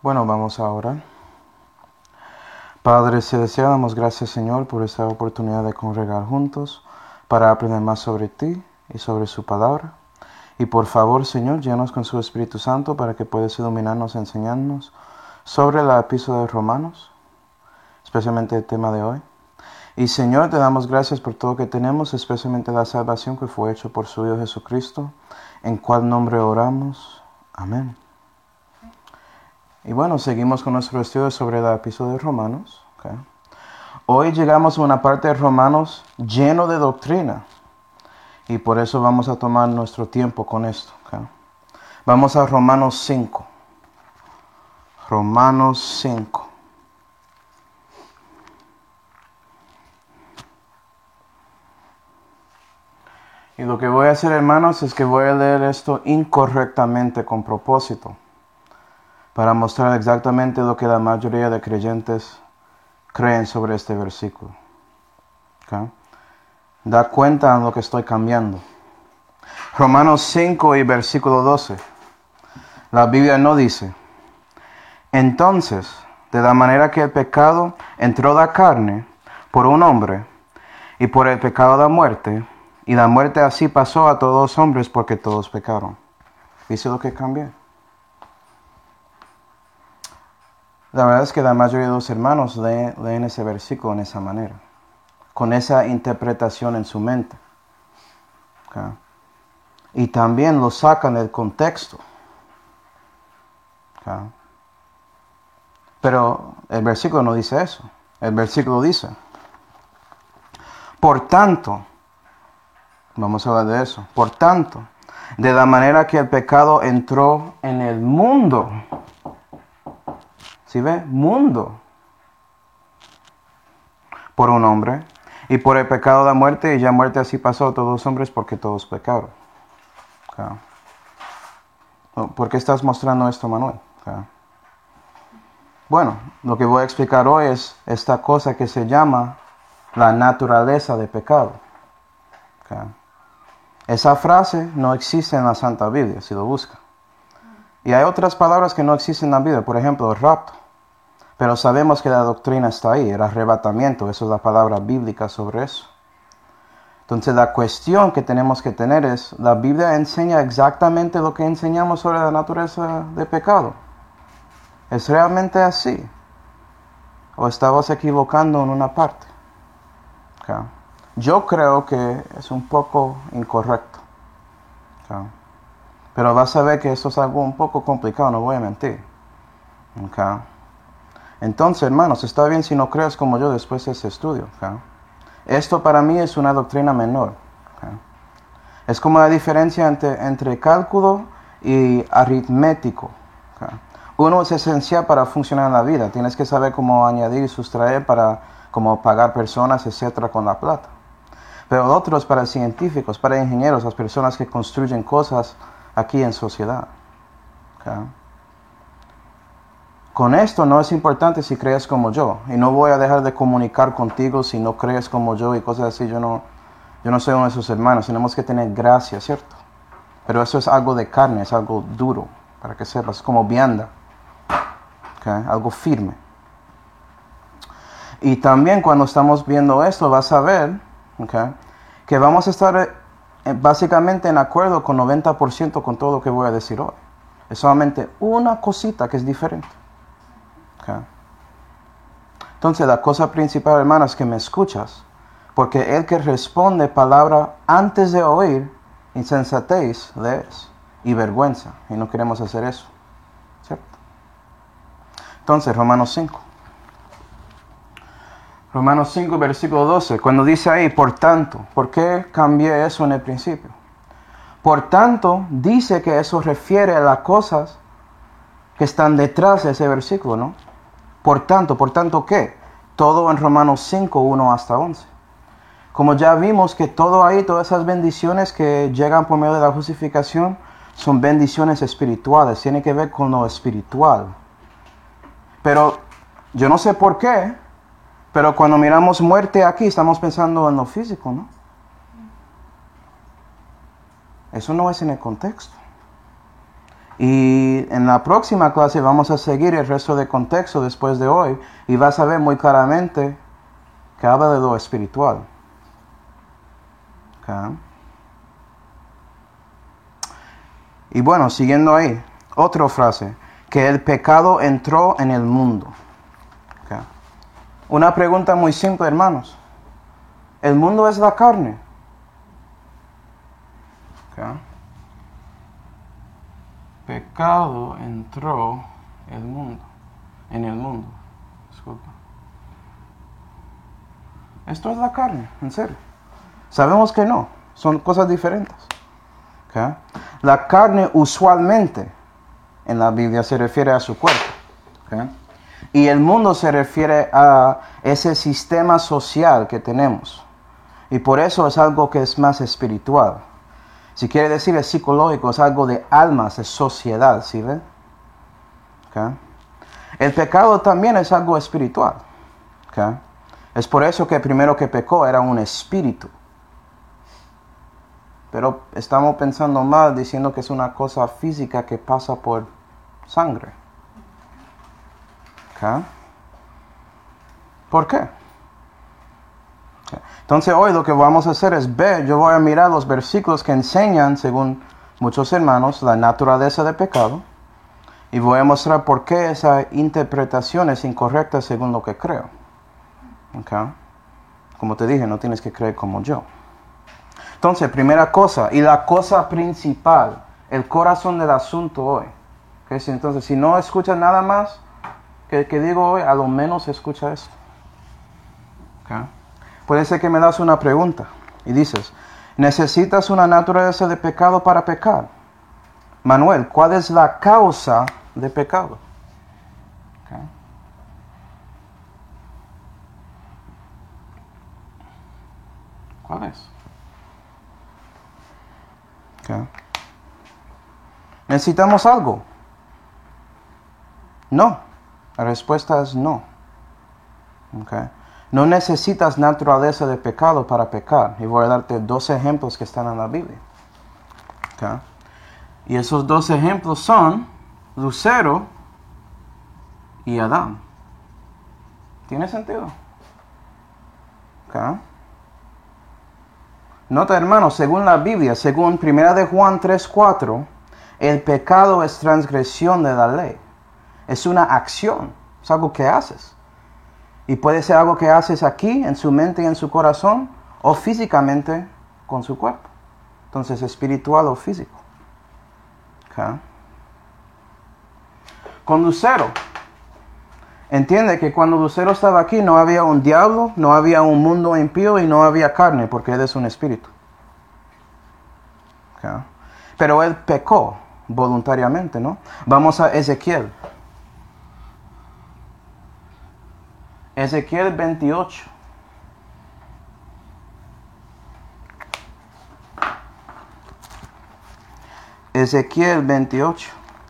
Bueno, vamos a orar. Padre Celestial, damos gracias, Señor, por esta oportunidad de congregar juntos para aprender más sobre ti y sobre su palabra. Y por favor, Señor, llénanos con su Espíritu Santo para que puedas iluminarnos y enseñarnos sobre la epístola de Romanos, especialmente el tema de hoy. Y Señor, te damos gracias por todo lo que tenemos, especialmente la salvación que fue hecha por su Hijo Jesucristo, en cual nombre oramos. Amén. Y bueno, seguimos con nuestro estudio sobre la epístola de Romanos. Okay. Hoy llegamos a una parte de Romanos lleno de doctrina. Y por eso vamos a tomar nuestro tiempo con esto. Okay. Vamos a Romanos 5. Romanos 5. Y lo que voy a hacer, hermanos, es que voy a leer esto incorrectamente con propósito, para mostrar exactamente lo que la mayoría de creyentes creen sobre este versículo. Okay. Da cuenta de lo que estoy cambiando. Romanos 5 y versículo 12. La Biblia no dice: entonces, de la manera que el pecado entró a la carne por un hombre, y por el pecado la muerte, y la muerte así pasó a todos los hombres porque todos pecaron. ¿Dice lo que cambié? La verdad es que la mayoría de los hermanos leen ese versículo en esa manera, con esa interpretación en su mente. Okay. Y también lo sacan del contexto. Okay. Pero el versículo no dice eso. El versículo dice: por tanto, vamos a hablar de eso. Por tanto, de la manera que el pecado entró en el mundo. ¿Sí ve? Mundo. Por un hombre. Y por el pecado de la muerte. Y ya muerte así pasó a todos los hombres porque todos pecaron. Okay. ¿Por qué estás mostrando esto, Manuel? Okay. Bueno, lo que voy a explicar hoy es esta cosa que se llama la naturaleza de pecado. Okay. Esa frase no existe en la Santa Biblia, si lo busca. Y hay otras palabras que no existen en la Biblia, por ejemplo, el rapto. Pero sabemos que la doctrina está ahí, el arrebatamiento, eso es la palabra bíblica sobre eso. Entonces la cuestión que tenemos que tener es, ¿la Biblia enseña exactamente lo que enseñamos sobre la naturaleza de pecado? ¿Es realmente así? ¿O estamos equivocando en una parte? Okay. Yo creo que es un poco incorrecto. Okay. Pero vas a ver que esto es algo un poco complicado, no voy a mentir. Okay. Entonces, hermanos, está bien si no crees como yo después de ese estudio. Okay. Esto para mí es una doctrina menor. Okay. Es como la diferencia entre cálculo y aritmético. Okay. Uno es esencial para funcionar en la vida. Tienes que saber cómo añadir y sustraer para cómo pagar personas, etcétera, con la plata. Pero el otro es para científicos, para ingenieros, las personas que construyen cosas aquí en sociedad. Okay. Con esto no es importante si crees como yo. Y no voy a dejar de comunicar contigo si no crees como yo y cosas así. Yo no soy uno de sus hermanos. Tenemos que tener gracia, ¿cierto? Pero eso es algo de carne, es algo duro, para que sepas, como vianda. Okay. Algo firme. Y también cuando estamos viendo esto vas a ver, okay, que vamos a estar básicamente en acuerdo con 90% con todo lo que voy a decir hoy. Es solamente una cosita que es diferente. Okay. Entonces la cosa principal, hermano, es que me escuchas, porque el que responde palabra antes de oír, insensatez le es, y vergüenza, y no queremos hacer eso, ¿cierto? Entonces, Romanos 5. Romanos 5, versículo 12, cuando dice ahí, por tanto, ¿por qué cambié eso en el principio? Por tanto, dice que eso refiere a las cosas que están detrás de ese versículo, ¿no? Por tanto, ¿qué? Todo en Romanos 5, 1 hasta 11. Como ya vimos que todo ahí, todas esas bendiciones que llegan por medio de la justificación, son bendiciones espirituales, tiene que ver con lo espiritual. Pero yo no sé por qué, pero cuando miramos muerte aquí, estamos pensando en lo físico, ¿no? Eso no es en el contexto. Y en la próxima clase vamos a seguir el resto de contexto después de hoy y vas a ver muy claramente que habla de lo espiritual. Okay. Y bueno, siguiendo ahí, otra frase, que el pecado entró en el mundo. Okay. Una pregunta muy simple, hermanos. ¿El mundo es la carne? Okay. Pecado entró en el mundo. Disculpa. Esto es la carne, en serio. Sabemos que no, son cosas diferentes. Okay. La carne usualmente en la Biblia se refiere a su cuerpo. Okay. Y el mundo se refiere a ese sistema social que tenemos. Y por eso es algo que es más espiritual. Si quiere decir es psicológico, es algo de almas, es sociedad, ¿sí ven? Okay. El pecado también es algo espiritual. Okay. Es por eso que el primero que pecó era un espíritu. Pero estamos pensando mal diciendo que es una cosa física que pasa por sangre. Okay. ¿Por qué? Okay. Entonces hoy lo que vamos a hacer es ver, yo voy a mirar los versículos que enseñan, según muchos hermanos, la naturaleza del pecado. Y voy a mostrar por qué esa interpretación es incorrecta según lo que creo. Okay. Como te dije, no tienes que creer como yo. Entonces, primera cosa, y la cosa principal, el corazón del asunto hoy. Okay. Entonces, si no escuchas nada más que digo hoy, a lo menos escucha esto. Okay. Puede ser que me das una pregunta y dices, ¿necesitas una naturaleza de pecado para pecar? Manuel, ¿cuál es la causa de pecado? Okay. ¿Cuál es? Okay. ¿Necesitamos algo? No. La respuesta es no. Okay. No necesitas naturaleza de pecado para pecar. Y voy a darte 2 ejemplos que están en la Biblia. Okay. Y esos 2 ejemplos son Lucero y Adán. ¿Tiene sentido? Okay. Nota, hermanos, según la Biblia, según 1 de Juan 3:4, el pecado es transgresión de la ley. Es una acción, es algo que haces. Y puede ser algo que haces aquí, en su mente y en su corazón, o físicamente con su cuerpo. Entonces, espiritual o físico. Okay. Con Lucero. Entiende que cuando Lucero estaba aquí no había un diablo, no había un mundo impío y no había carne, porque él es un espíritu. Okay. Pero él pecó voluntariamente, ¿no? Vamos a Ezequiel. Ezequiel 28. Ezequiel 28.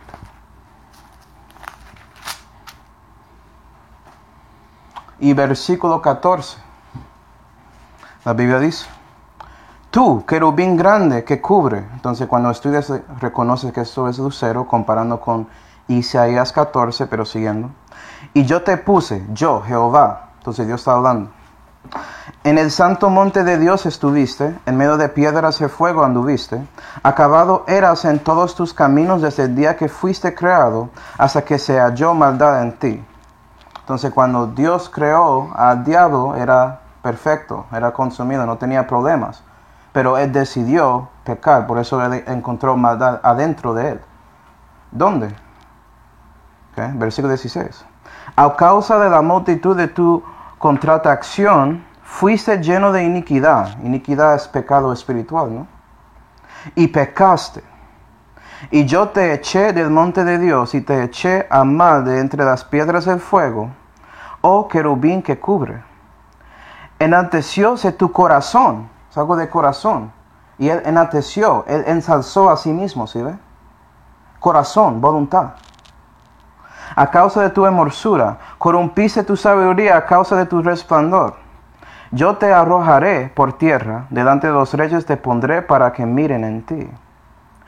Y versículo 14. La Biblia dice, tú, querubín grande que cubre. Entonces cuando estudias reconoces que esto es Lucero, comparando con Isaías 14, pero siguiendo. Y yo te puse, yo, Jehová. Entonces Dios está hablando. En el santo monte de Dios estuviste, en medio de piedras de fuego anduviste. Acabado eras en todos tus caminos desde el día que fuiste creado, hasta que se halló maldad en ti. Entonces cuando Dios creó al diablo era perfecto, era consumido, no tenía problemas. Pero él decidió pecar, por eso él encontró maldad adentro de él. ¿Dónde? Okay. Versículo 16. A causa de la multitud de tu contratación, fuiste lleno de iniquidad. Iniquidad es pecado espiritual, ¿no? Y pecaste. Y yo te eché del monte de Dios y te eché a mal de entre las piedras del fuego, oh querubín que cubre. Enaltecióse tu corazón, es algo de corazón, y él enalteció, él ensalzó a sí mismo, ¿sí ve? Corazón, voluntad. A causa de tu hermosura, corrompiste tu sabiduría a causa de tu resplandor. Yo te arrojaré por tierra, delante de los reyes te pondré para que miren en ti.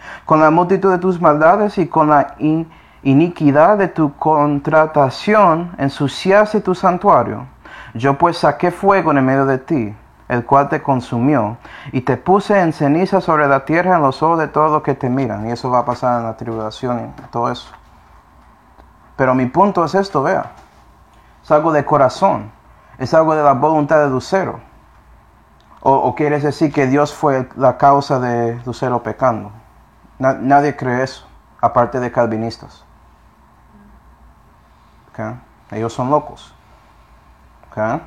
Con la multitud de tus maldades y con la iniquidad de tu contratación ensuciaste tu santuario. Yo pues saqué fuego en el medio de ti, el cual te consumió, y te puse en ceniza sobre la tierra en los ojos de todos los que te miran. Y eso va a pasar en la tribulación y todo eso. Pero mi punto es esto, vea. Es algo de corazón. Es algo de la voluntad de Lucero. ¿O quieres decir que Dios fue la causa de Lucero pecando? Nadie cree eso, aparte de calvinistas. ¿Okay? Ellos son locos. ¿Okay?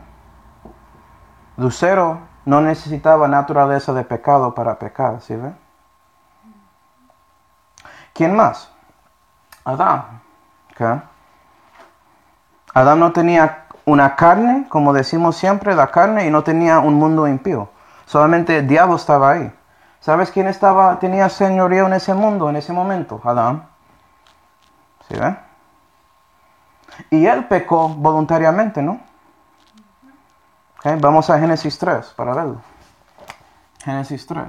Lucero no necesitaba naturaleza de pecado para pecar, ¿sí ve? ¿Quién más? Adán. ¿Okay? Adán no tenía una carne, como decimos siempre, la carne, y no tenía un mundo impío. Solamente el diablo estaba ahí. ¿Sabes quién tenía señorío en ese mundo, en ese momento? Adán. ¿Sí ve? Y él pecó voluntariamente, ¿no? Okay, vamos a Génesis 3 para verlo. Génesis 3.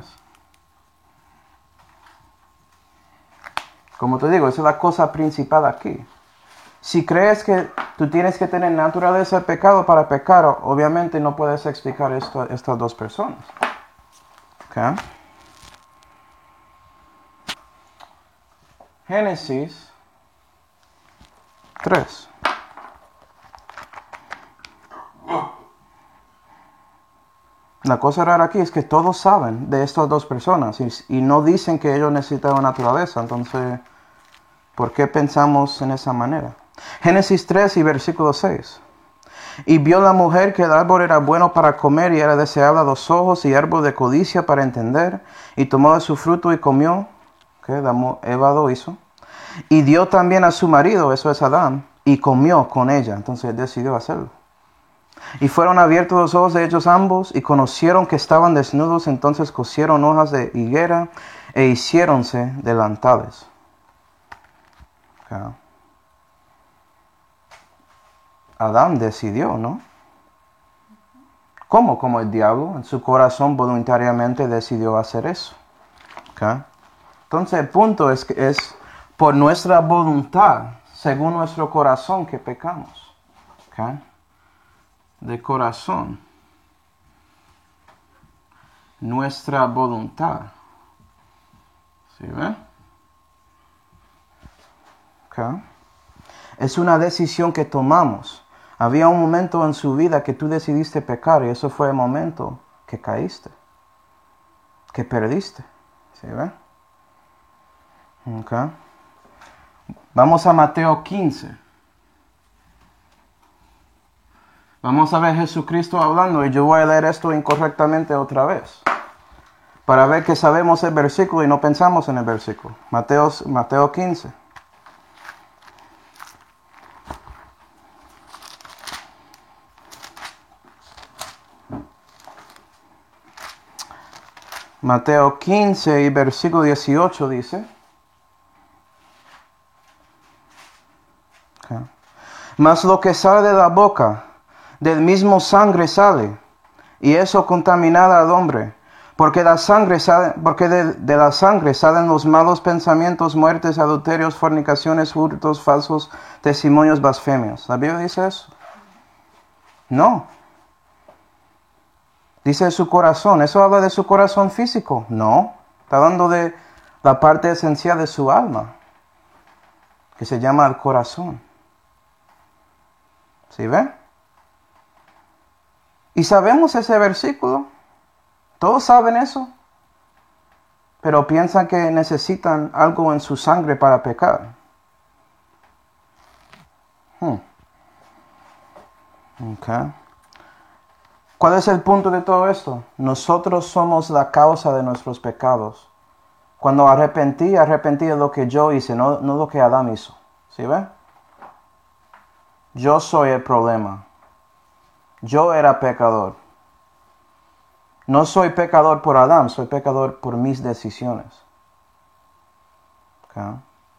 Como te digo, esa es la cosa principal aquí. Si crees que tú tienes que tener naturaleza de pecado para pecar, obviamente no puedes explicar estas dos personas. Okay. Génesis 3. La cosa rara aquí es que todos saben de estas dos personas y no dicen que ellos necesitaban naturaleza. Entonces, ¿por qué pensamos en esa manera? Génesis 3 y versículo 6. Y vio la mujer que el árbol era bueno para comer y era deseable a los ojos y árbol de codicia para entender. Y tomó de su fruto y comió. Eva lo hizo. Y dio también a su marido, eso es Adán, y comió con ella. Entonces decidió hacerlo. Y fueron abiertos los ojos de ellos ambos y conocieron que estaban desnudos. Entonces cosieron hojas de higuera e hiciéronse delantales. Okay. Adán decidió, ¿no? ¿Cómo? Como el diablo en su corazón voluntariamente decidió hacer eso. Okay. Entonces el punto es que es por nuestra voluntad, según nuestro corazón, que pecamos. Okay. De corazón. Nuestra voluntad. ¿Sí ve? Okay. Es una decisión que tomamos. Había un momento en su vida que tú decidiste pecar y eso fue el momento que caíste, que perdiste. ¿Sí ve? Okay. Vamos a Mateo 15. Vamos a ver Jesucristo hablando y yo voy a leer esto incorrectamente otra vez. Para ver que sabemos el versículo y no pensamos en el versículo. Mateo 15. Mateo 15 y versículo 18 dice. Okay. Mas lo que sale de la boca, del mismo sangre sale, y eso contamina al hombre, porque de la sangre salen los malos pensamientos, muertes, adulterios, fornicaciones, hurtos, falsos testimonios, blasfemias. ¿La Biblia dice eso? No. Dice de su corazón. ¿Eso habla de su corazón físico? No. Está hablando de la parte esencial de su alma, que se llama el corazón. ¿Sí ve? Y sabemos ese versículo. Todos saben eso. Pero piensan que necesitan algo en su sangre para pecar. Okay. ¿Cuál es el punto de todo esto? Nosotros somos la causa de nuestros pecados. Cuando arrepentí de lo que yo hice, no lo que Adán hizo. ¿Sí ve? Yo soy el problema. Yo era pecador. No soy pecador por Adán, soy pecador por mis decisiones. Okay.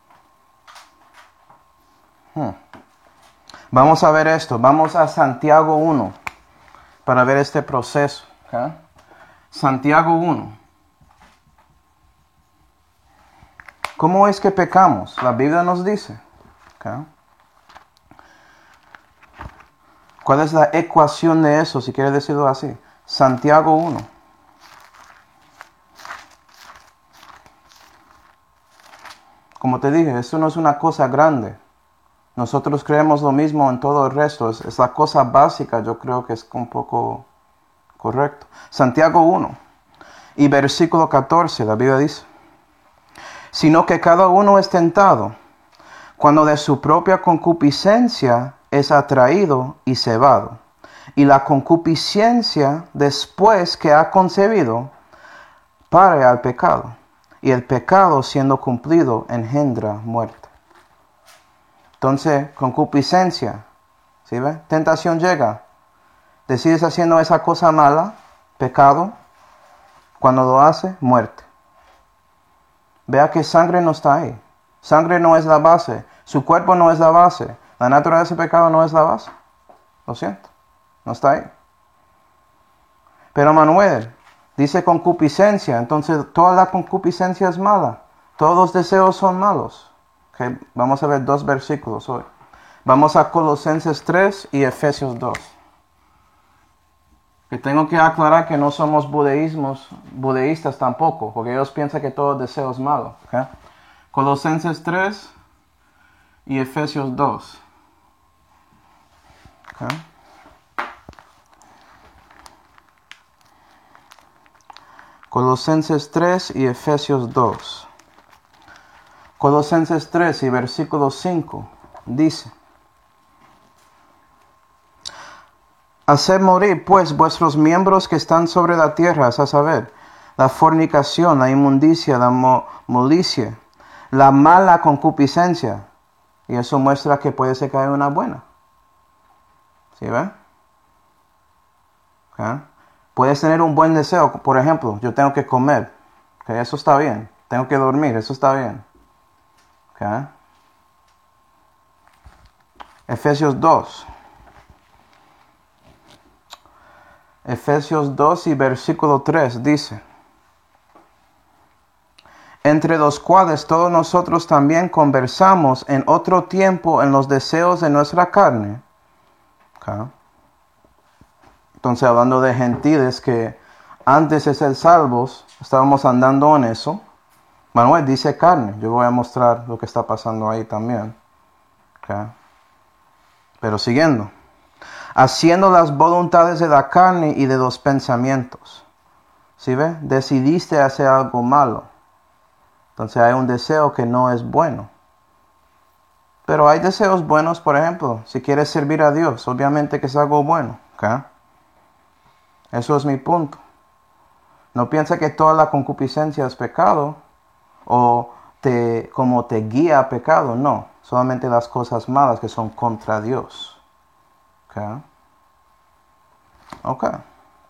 Vamos a ver esto. Vamos a Santiago 1 para ver este proceso. Okay. Santiago 1. ¿Cómo es que pecamos? La Biblia nos dice. ¿Okay? ¿Cuál es la ecuación de eso, si quiere decirlo así? Santiago 1. Como te dije, esto no es una cosa grande. Nosotros creemos lo mismo en todo el resto. Es la cosa básica, yo creo que es un poco correcto. Santiago 1 y versículo 14, la Biblia dice: sino que cada uno es tentado cuando de su propia concupiscencia es atraído y cebado. Y la concupiscencia, después que ha concebido, pare al pecado. Y el pecado, siendo cumplido, engendra muerte. Entonces, concupiscencia, ¿sí ve? Tentación llega. Decides haciendo esa cosa mala, pecado. Cuando lo hace, muerte. Vea que sangre no está ahí. Sangre no es la base. Su cuerpo no es la base. La naturaleza del pecado no es la base. Lo siento. No está ahí. Pero Manuel dice concupiscencia. Entonces toda la concupiscencia es mala. Todos los deseos son malos. Okay. Vamos a ver 2 versículos hoy. Vamos a Colosenses 3 y Efesios 2. Que tengo que aclarar que no somos budeístas tampoco, porque ellos piensan que todo deseo es malo. ¿Okay? Colosenses 3 y Efesios 2. ¿Okay? Colosenses 3 y Efesios 2. Colosenses 3 y versículo 5 dice: haced morir, pues, vuestros miembros que están sobre la tierra, a saber, la fornicación, la inmundicia, la molicie, la mala concupiscencia. Y eso muestra que puede ser que haya una buena. ¿Sí ve? ¿Okay? Puedes tener un buen deseo. Por ejemplo, yo tengo que comer. ¿Okay? Eso está bien. Tengo que dormir. Eso está bien. ¿Okay? Efesios 2. Efesios 2 y versículo 3 dice: entre los cuales todos nosotros también conversamos en otro tiempo en los deseos de nuestra carne. Okay. Entonces, hablando de gentiles que antes de ser salvos, estábamos andando en eso. Manuel dice carne. Yo voy a mostrar lo que está pasando ahí también. Okay. Pero siguiendo. Haciendo las voluntades de la carne y de los pensamientos. ¿Sí ve? Decidiste hacer algo malo. Entonces hay un deseo que no es bueno. Pero hay deseos buenos, por ejemplo, si quieres servir a Dios, obviamente que es algo bueno. ¿Okay? Eso es mi punto. No piensa que toda la concupiscencia es pecado o como te guía a pecado. No, solamente las cosas malas que son contra Dios. Okay. Okay.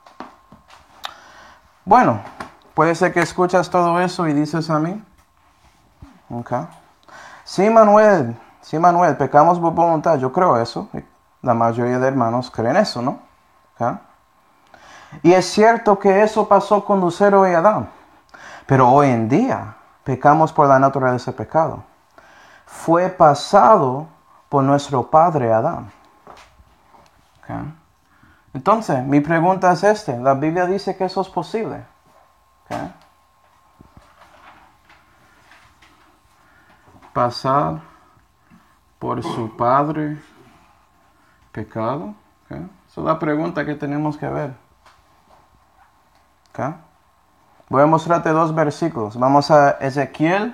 Bueno, puede ser que escuchas todo eso y dices a mí. Okay. Sí, Manuel, pecamos por voluntad. Yo creo eso. La mayoría de hermanos creen eso, ¿no? Okay. Y es cierto que eso pasó con Lucero y Adán. Pero hoy en día pecamos por la naturaleza del pecado. Fue pasado por nuestro padre Adán. Okay. Entonces, mi pregunta es esta. La Biblia dice que eso es posible. Okay. Pasar por su padre pecado. Okay. Esa es la pregunta que tenemos que ver. Okay. Voy a mostrarte 2 versículos. Vamos a Ezequiel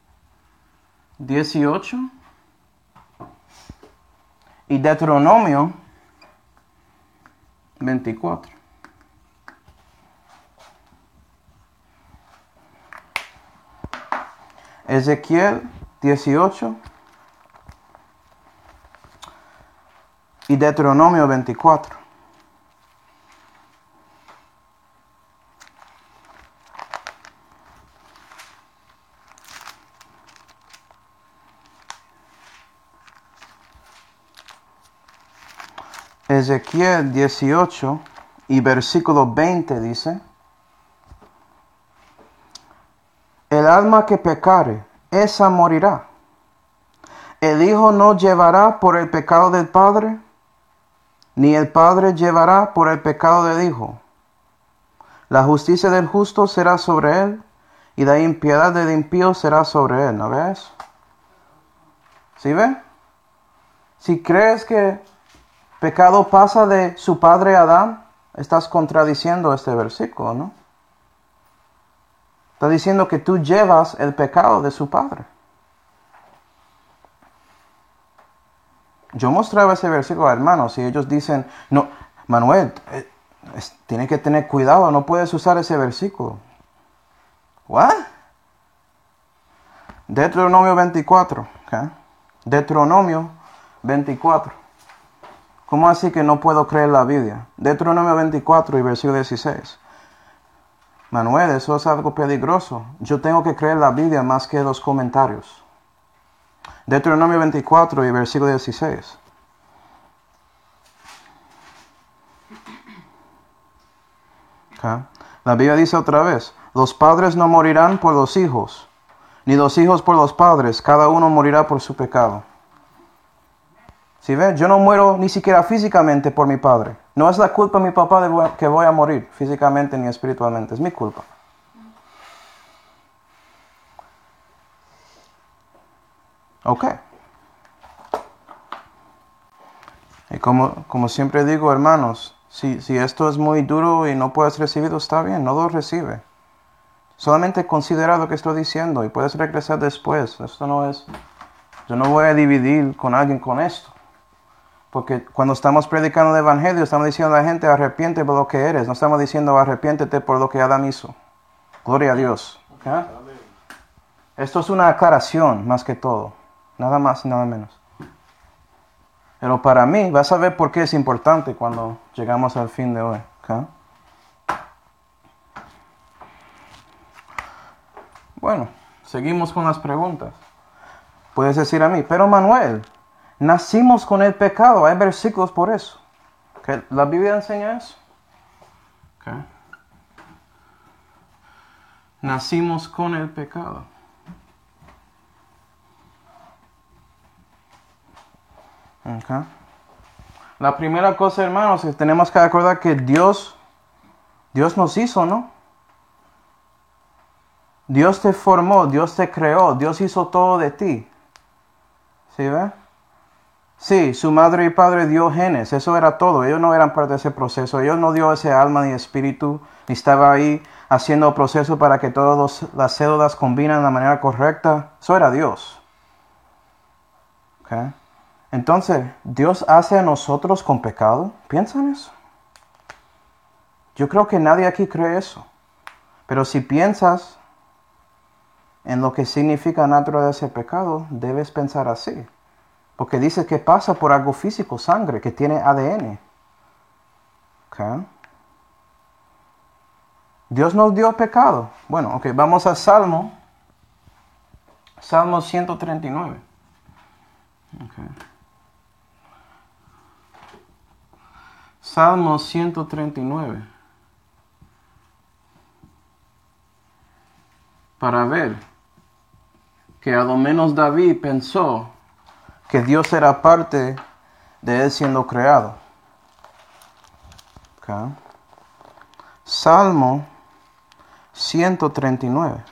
18 y Deuteronomio 24. Ezequiel 18 y Deuteronomio 24. Ezequiel 18 y versículo 20 dice: el alma que pecare esa morirá. El Hijo no llevará por el pecado del Padre, ni el Padre llevará por el pecado del Hijo. La justicia del justo será sobre él, y la impiedad del impío será sobre él. ¿No ves? ¿Sí ve? Si crees que pecado pasa de su padre Adán, estás contradiciendo este versículo, ¿no? Está diciendo que tú llevas el pecado de su padre. Yo mostraba ese versículo a hermanos y ellos dicen, no, Manuel, tienes que tener cuidado, no puedes usar ese versículo. ¿What? Deuteronomio 24. ¿Okay? Deuteronomio 24. ¿Cómo así que no puedo creer la Biblia? Deuteronomio 24 y versículo 16. Manuel, eso es algo peligroso. Yo tengo que creer la Biblia más que los comentarios. Deuteronomio 24 y versículo 16. Okay. La Biblia dice otra vez, los padres no morirán por los hijos, ni los hijos por los padres, cada uno morirá por su pecado. ¿Sí ve? Yo no muero ni siquiera físicamente por mi padre. No es la culpa de mi papá de que voy a morir físicamente ni espiritualmente, es mi culpa. Ok. Y como siempre digo, hermanos, si esto es muy duro y no puedes recibirlo, está bien, no lo recibe. Solamente considera lo que estoy diciendo y puedes regresar después. Esto no es... Yo no voy a dividir con alguien con esto. Porque cuando estamos predicando el Evangelio, estamos diciendo a la gente, arrepiente por lo que eres. No estamos diciendo, arrepiéntete por lo que Adán hizo. Gloria a Dios. ¿Okay? Esto es una aclaración más que todo. Nada más y nada menos. Pero para mí, vas a ver por qué es importante cuando llegamos al fin de hoy. ¿Okay? Bueno, seguimos con las preguntas. Puedes decir a mí, pero Manuel, nacimos con el pecado. Hay versículos por eso. ¿Okay? ¿La Biblia enseña eso? Okay. Nacimos con el pecado. Okay. La primera cosa, hermanos, es que tenemos que recordar que Dios nos hizo, ¿no? Dios te formó, Dios te creó, Dios hizo todo de ti. ¿Sí ve? Sí, su madre y padre dio genes, eso era todo. Ellos no eran parte de ese proceso. Ellos no dio ese alma ni espíritu, ni estaba ahí haciendo el proceso para que todas las células combinan de la manera correcta. Eso era Dios. Okay. Entonces, ¿Dios hace a nosotros con pecado? ¿Piensa en eso? Yo creo que nadie aquí cree eso. Pero si piensas en lo que significa naturaleza del pecado, debes pensar así. Porque dice que pasa por algo físico, sangre, que tiene ADN. Okay. Dios nos dio pecado. Bueno, ok, vamos a Salmo 139. Okay. Salmo 139. Para ver que a lo menos David pensó que Dios era parte de él siendo creado. Okay. Salmo 139.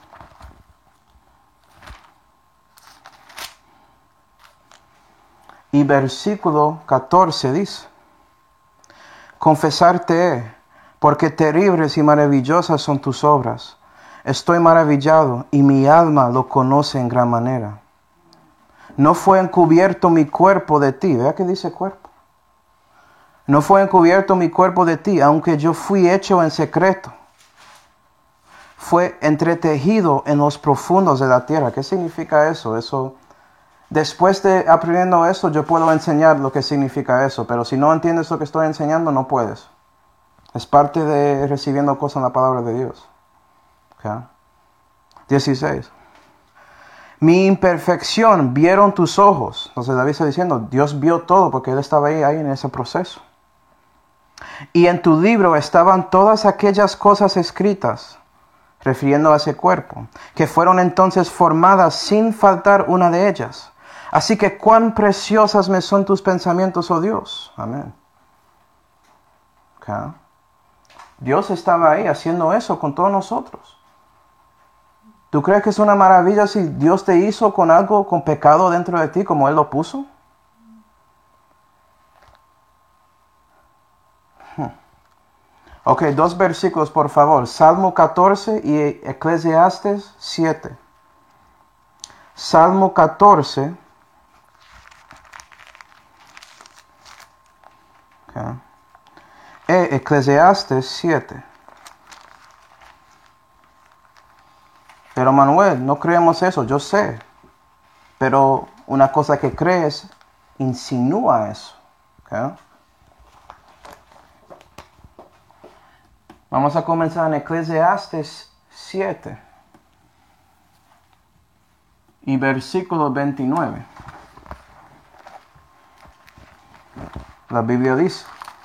Y versículo 14 dice, confesarte he, porque terribles y maravillosas son tus obras. Estoy maravillado y mi alma lo conoce en gran manera. No fue encubierto mi cuerpo de ti. Vea que dice cuerpo. No fue encubierto mi cuerpo de ti, aunque yo fui hecho en secreto. Fue entretejido en los profundos de la tierra. ¿Qué significa eso? Eso, después de aprendiendo eso, yo puedo enseñar lo que significa eso. Pero si no entiendes lo que estoy enseñando, no puedes. Es parte de recibiendo cosas en la palabra de Dios. Okay. 16. Mi imperfección vieron tus ojos. Entonces David está diciendo, Dios vio todo porque él estaba ahí en ese proceso. Y en tu libro estaban todas aquellas cosas escritas refiriendo a ese cuerpo, que fueron entonces formadas sin faltar una de ellas. Así que cuán preciosas me son tus pensamientos, oh Dios. Amén. Okay. Dios estaba ahí haciendo eso con todos nosotros. ¿Tú crees que es una maravilla si Dios te hizo con algo, con pecado dentro de ti, como Él lo puso? Ok, 2 versículos, por favor. Salmo 14 y Eclesiastes 7. Salmo 14. Okay. Eclesiastes 7. Pero Manuel, no creemos eso, yo sé. Pero una cosa que crees insinúa eso. Okay. Vamos a comenzar en Eclesiastes 7 y versículo 29. La Biblia dice.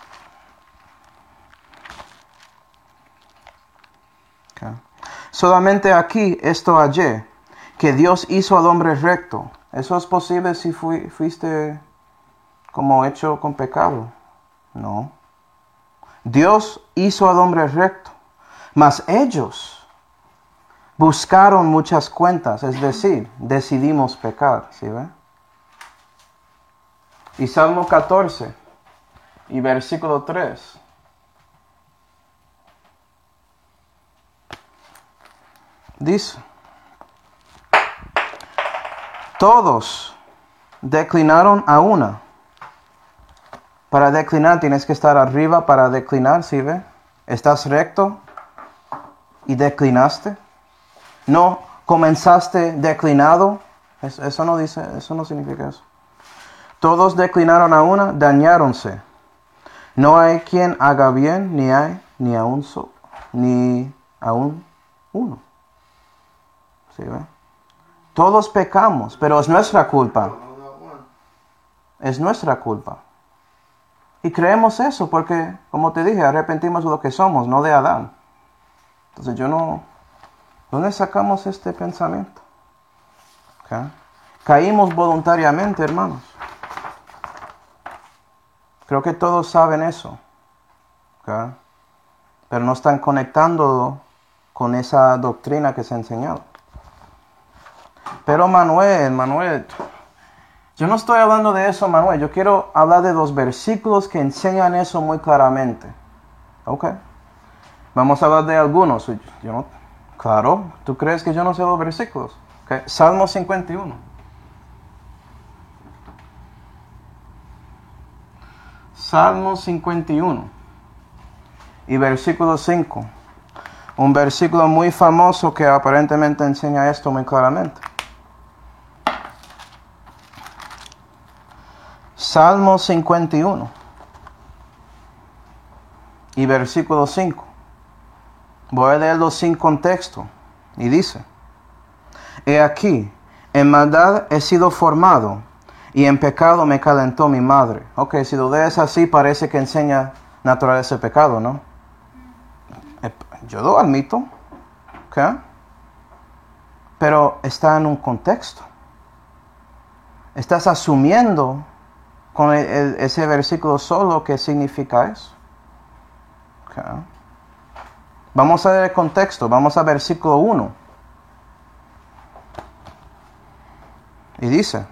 Okay. Solamente aquí esto hallé, que Dios hizo al hombre recto. ¿Eso es posible si fuiste como hecho con pecado? No. Dios hizo al hombre recto, mas ellos buscaron muchas cuentas, es decir, decidimos pecar, ¿sí ve? Y Salmo 14 y versículo 3. Dice, todos declinaron a una. Para declinar tienes que estar arriba para declinar, ¿sí ve? Estás recto y declinaste. No comenzaste declinado. Eso no dice, eso no significa eso. Todos declinaron a una, dañáronse. No hay quien haga bien, ni hay ni aún uno. ¿Sí ve? Todos pecamos, pero es nuestra culpa. Es nuestra culpa. Y creemos eso porque, como te dije, arrepentimos de lo que somos, no de Adán. Entonces ¿dónde sacamos este pensamiento? ¿Okay? Caímos voluntariamente, hermanos. Creo que todos saben eso. ¿Okay? Pero no están conectándolo con esa doctrina que se ha enseñado. Pero Manuel, yo no estoy hablando de eso, Manuel. Yo quiero hablar de los versículos que enseñan eso muy claramente. Ok. Vamos a hablar de algunos. Claro, ¿tú crees que yo no sé los versículos? Okay. Salmo 51. Salmo 51 y versículo 5. Un versículo muy famoso que aparentemente enseña esto muy claramente. Salmo 51 y versículo 5. Voy a leerlo sin contexto. Y dice, he aquí, en maldad he sido formado, y en pecado me calentó mi madre. Ok, si lo lees así, parece que enseña naturaleza de pecado, ¿no? Yo lo admito. Ok. Pero está en un contexto. Estás asumiendo con ese versículo solo qué significa eso. Okay. Vamos a ver el contexto. Vamos a versículo 1. Y dice,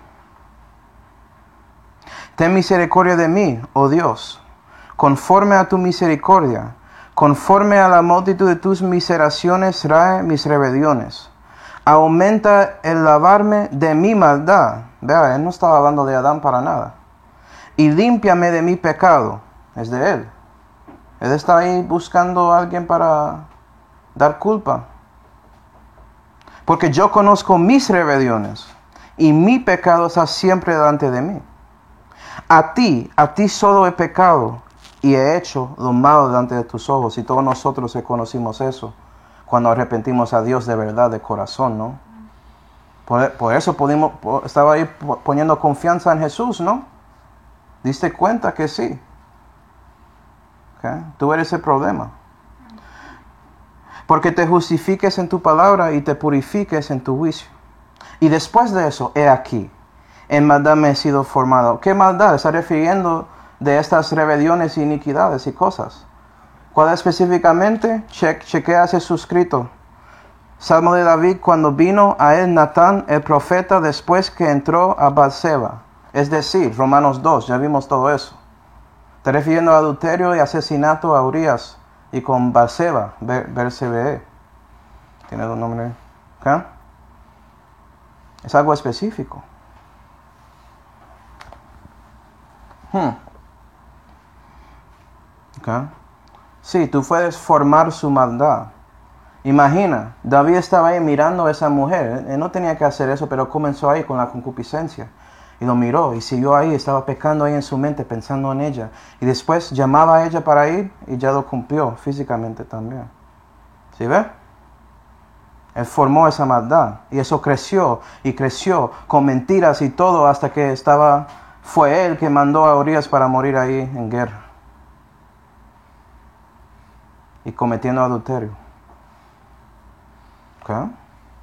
ten misericordia de mí, oh Dios, conforme a tu misericordia, conforme a la multitud de tus miseraciones, trae mis rebeliones. Aumenta el lavarme de mi maldad. Vea, él no estaba hablando de Adán para nada. Y límpiame de mi pecado. Es de él. Él está ahí buscando a alguien para dar culpa. Porque yo conozco mis rebeliones y mi pecado está siempre delante de mí. A ti solo he pecado y he hecho lo malo delante de tus ojos. Y todos nosotros reconocimos eso cuando arrepentimos a Dios de verdad, de corazón, ¿no? Por eso estaba ahí poniendo confianza en Jesús, ¿no? ¿Diste cuenta que sí? Okay. Tú eres el problema. porque te justifiques en tu palabra y te purifiques en tu juicio. Y después de eso, he aquí, en maldad me he sido formado. ¿Qué maldad? Está refiriendo de estas rebeliones, iniquidades y cosas. ¿Cuál específicamente? Chequea ese suscrito. Salmo de David, cuando vino a él Natán, el profeta, después que entró a Batseba. Es decir, Romanos 2, ya vimos todo eso. Está refiriendo a adulterio y asesinato a Urias y con Batseba, Bersebe. ¿Tiene un nombre? ¿Okay? Es algo específico. Okay. Sí, tú puedes formar su maldad. Imagina, David estaba ahí mirando a esa mujer. Él no tenía que hacer eso, pero comenzó ahí con la concupiscencia. Y lo miró y siguió ahí, estaba pecando ahí en su mente, pensando en ella. Y después llamaba a ella para ir y ya lo cumplió físicamente también. ¿Sí ve? Él formó esa maldad y eso creció y creció con mentiras y todo hasta que fue él que mandó a Urias para morir ahí en guerra. Y cometiendo adulterio. ¿Okay?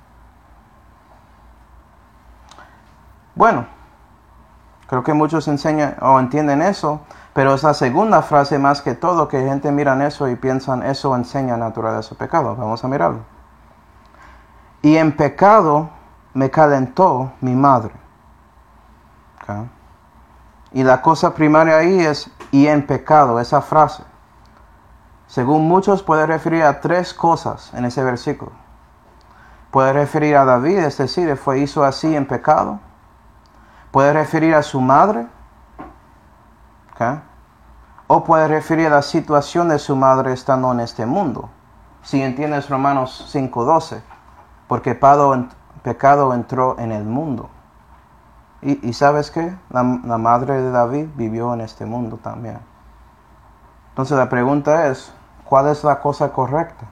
Bueno, creo que muchos enseñan o entienden eso, pero es la segunda frase más que todo que gente mira en eso y piensan eso enseña naturaleza de pecado. Vamos a mirarlo. Y en pecado me calentó mi madre. ¿Okay? Y la cosa primaria ahí es y en pecado, esa frase. Según muchos puede referir a tres cosas en ese versículo. Puede referir a David, es decir, hizo así en pecado. Puede referir a su madre. ¿Okay? O puede referir a la situación de su madre estando en este mundo. Si entiendes Romanos 5:12. Porque pecado entró en el mundo. Y ¿sabes qué? La madre de David vivió en este mundo también. Entonces la pregunta es, ¿cuál es la cosa correcta?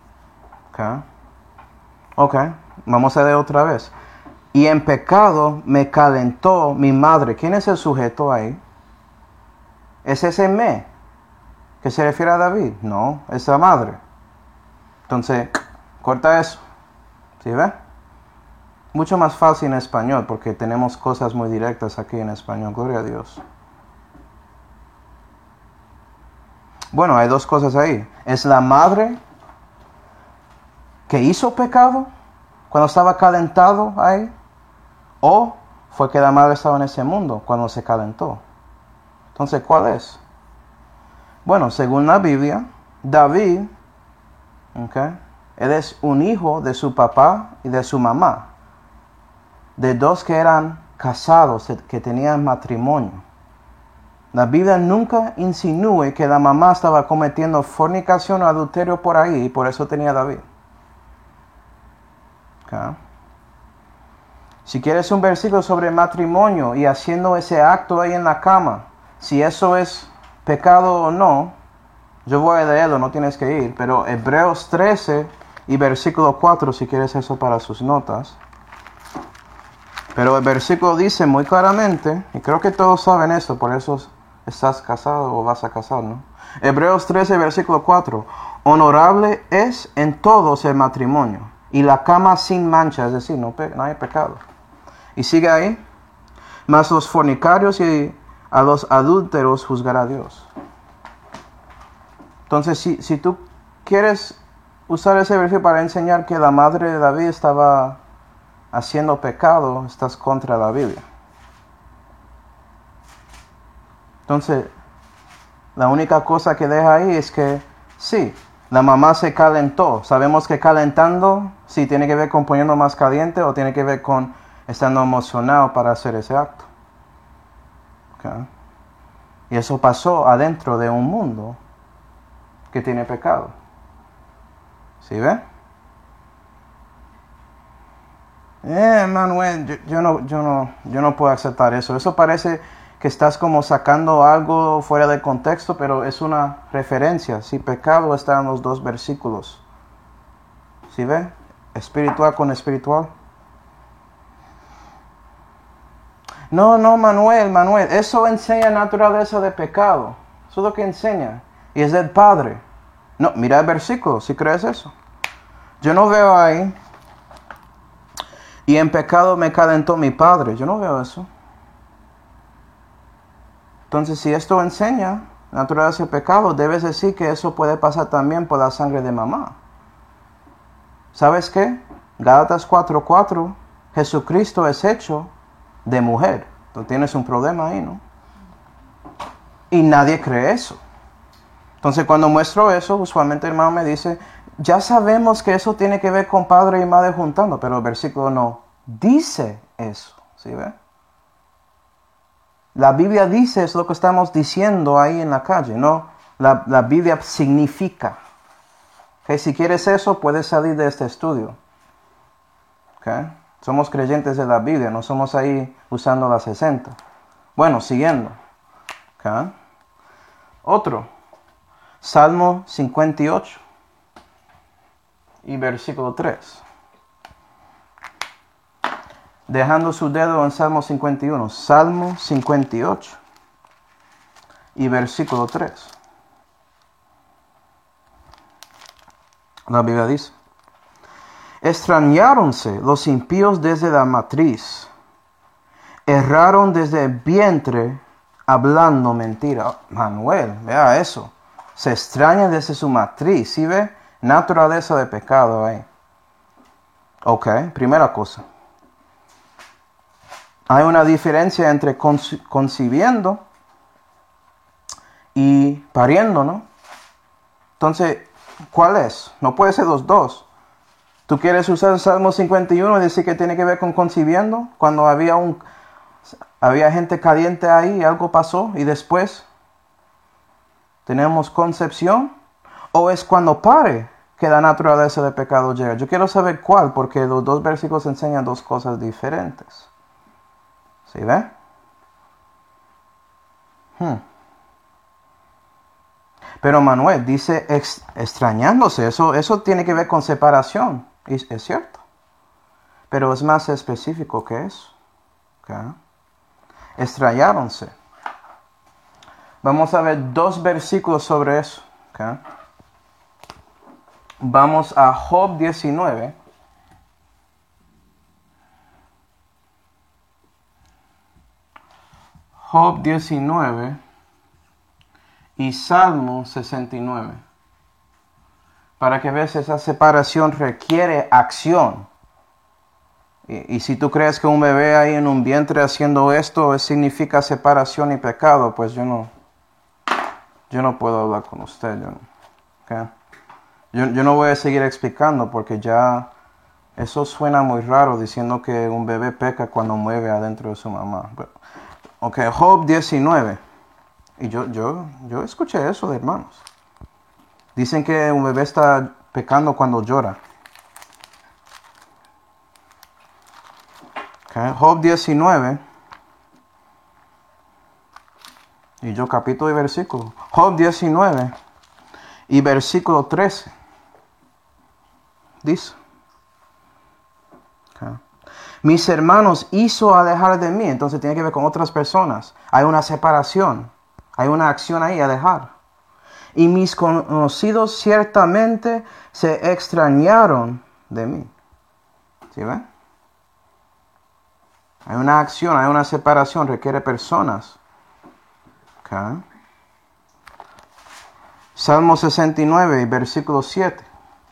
Ok, vamos a leer otra vez. Y en pecado me calentó mi madre. ¿Quién es el sujeto ahí? ¿Es ese me que se refiere a David? No, es la madre. Entonces, corta eso. ¿Sí ve? Mucho más fácil en español porque tenemos cosas muy directas aquí en español. Gloria a Dios. Bueno, hay dos cosas ahí. ¿Es la madre que hizo pecado cuando estaba calentado ahí? ¿O fue que la madre estaba en ese mundo cuando se calentó? Entonces, ¿cuál es? Bueno, según la Biblia, David, él es un hijo de su papá y de su mamá. De dos que eran casados, que tenían matrimonio. La Biblia nunca insinúe que la mamá estaba cometiendo fornicación o adulterio por ahí y por eso tenía David. Okay. Si quieres un versículo sobre matrimonio y haciendo ese acto ahí en la cama, si eso es pecado o no, yo voy a leerlo, no tienes que ir, pero Hebreos 13 y versículo 4, si quieres eso para sus notas. Pero el versículo dice muy claramente, y creo que todos saben eso, por eso estás casado o vas a casar, ¿no? Hebreos 13, versículo 4. Honorable es en todos el matrimonio, y la cama sin mancha, es decir, no hay pecado. Y sigue ahí. Mas los fornicarios y a los adúlteros juzgará Dios. Entonces, si tú quieres usar ese versículo para enseñar que la madre de David estaba haciendo pecado, estás contra la Biblia. Entonces, la única cosa que deja ahí es que, sí, la mamá se calentó. Sabemos que calentando, sí, tiene que ver con poniendo más caliente o tiene que ver con estando emocionado para hacer ese acto. Okay. Y eso pasó adentro de un mundo que tiene pecado. ¿Sí ve? Manuel, yo no puedo aceptar eso. Eso parece que estás como sacando algo fuera de contexto, pero es una referencia. Si pecado está en los dos versículos. ¿Sí ve? Espiritual con espiritual. No, Manuel, eso enseña naturaleza de pecado. Eso es lo que enseña. Y es del Padre. No, mira el versículo, si crees eso. Yo no veo ahí, y en pecado me calentó mi padre. Yo no veo eso. Entonces, si esto enseña naturaleza del pecado, debes decir que eso puede pasar también por la sangre de mamá. ¿Sabes qué? Gálatas 4:4, Jesucristo es hecho de mujer. Tú tienes un problema ahí, ¿no? Y nadie cree eso. Entonces, cuando muestro eso, usualmente el hermano me dice, ya sabemos que eso tiene que ver con padre y madre juntando, pero el versículo no dice eso. ¿Sí ve? La Biblia dice, es lo que estamos diciendo ahí en la calle, ¿no? La Biblia significa. ¿Okay? Si quieres eso, puedes salir de este estudio. ¿Okay? Somos creyentes de la Biblia, no somos ahí usando la 60. Bueno, siguiendo. ¿Okay? Otro. Salmo 58 y versículo 3. Dejando su dedo en Salmo 51. Salmo 58 y versículo 3. La Biblia dice, extrañáronse los impíos desde la matriz, erraron desde el vientre hablando mentira. Manuel, vea eso. Se extrañan desde su matriz. ¿Sí ve? Naturaleza de pecado ahí. Ok, primera cosa. Hay una diferencia entre concibiendo y pariendo, ¿no? Entonces, ¿cuál es? No puede ser los dos. ¿Tú quieres usar el Salmo 51 y decir que tiene que ver con concibiendo? Cuando había gente caliente ahí, algo pasó y después tenemos concepción. ¿O es cuando pare que la naturaleza del pecado llega? Yo quiero saber cuál, porque los dos versículos enseñan dos cosas diferentes. ¿Sí ve? Pero Manuel dice extrañándose. Eso tiene que ver con separación. Y es cierto. Pero es más específico que eso. ¿Okay? Extrañáronse. Vamos a ver dos versículos sobre eso. ¿Okay? Vamos a Job 19. Job 19 y Salmo 69. Para que veas, esa separación requiere acción. Y si tú crees que un bebé ahí en un vientre haciendo esto significa separación y pecado, pues yo no puedo hablar con usted. ¿Okay? Yo no voy a seguir explicando porque ya eso suena muy raro diciendo que un bebé peca cuando mueve adentro de su mamá. Ok, Job 19. Y yo escuché eso de hermanos. Dicen que un bebé está pecando cuando llora. Okay, Job 19. Y yo capítulo y versículo. Job 19 y versículo 13. Dice. Okay. Mis hermanos hizo alejar de mí. Entonces tiene que ver con otras personas. Hay una separación. Hay una acción ahí, alejar. Y mis conocidos ciertamente se extrañaron de mí. ¿Sí ven? Hay una acción, hay una separación, requiere personas. Okay. Salmo 69, versículo 7.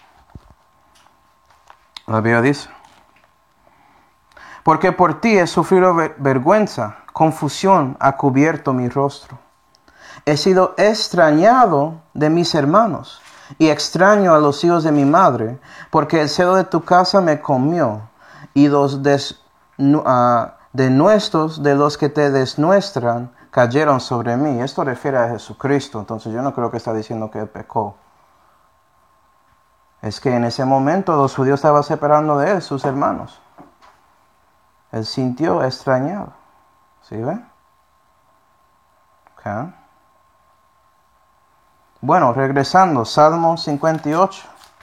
La Biblia dice, porque por ti he sufrido vergüenza, confusión ha cubierto mi rostro. He sido extrañado de mis hermanos y extraño a los hijos de mi madre, porque el celo de tu casa me comió y los denuestos de los que te desnuestran cayeron sobre mí. Esto refiere a Jesucristo, entonces yo no creo que está diciendo que él pecó. Es que en ese momento los judíos estaban separando de él, sus hermanos. Él sintió extrañado. ¿Sí ve? Okay. Bueno, regresando, Salmo 58.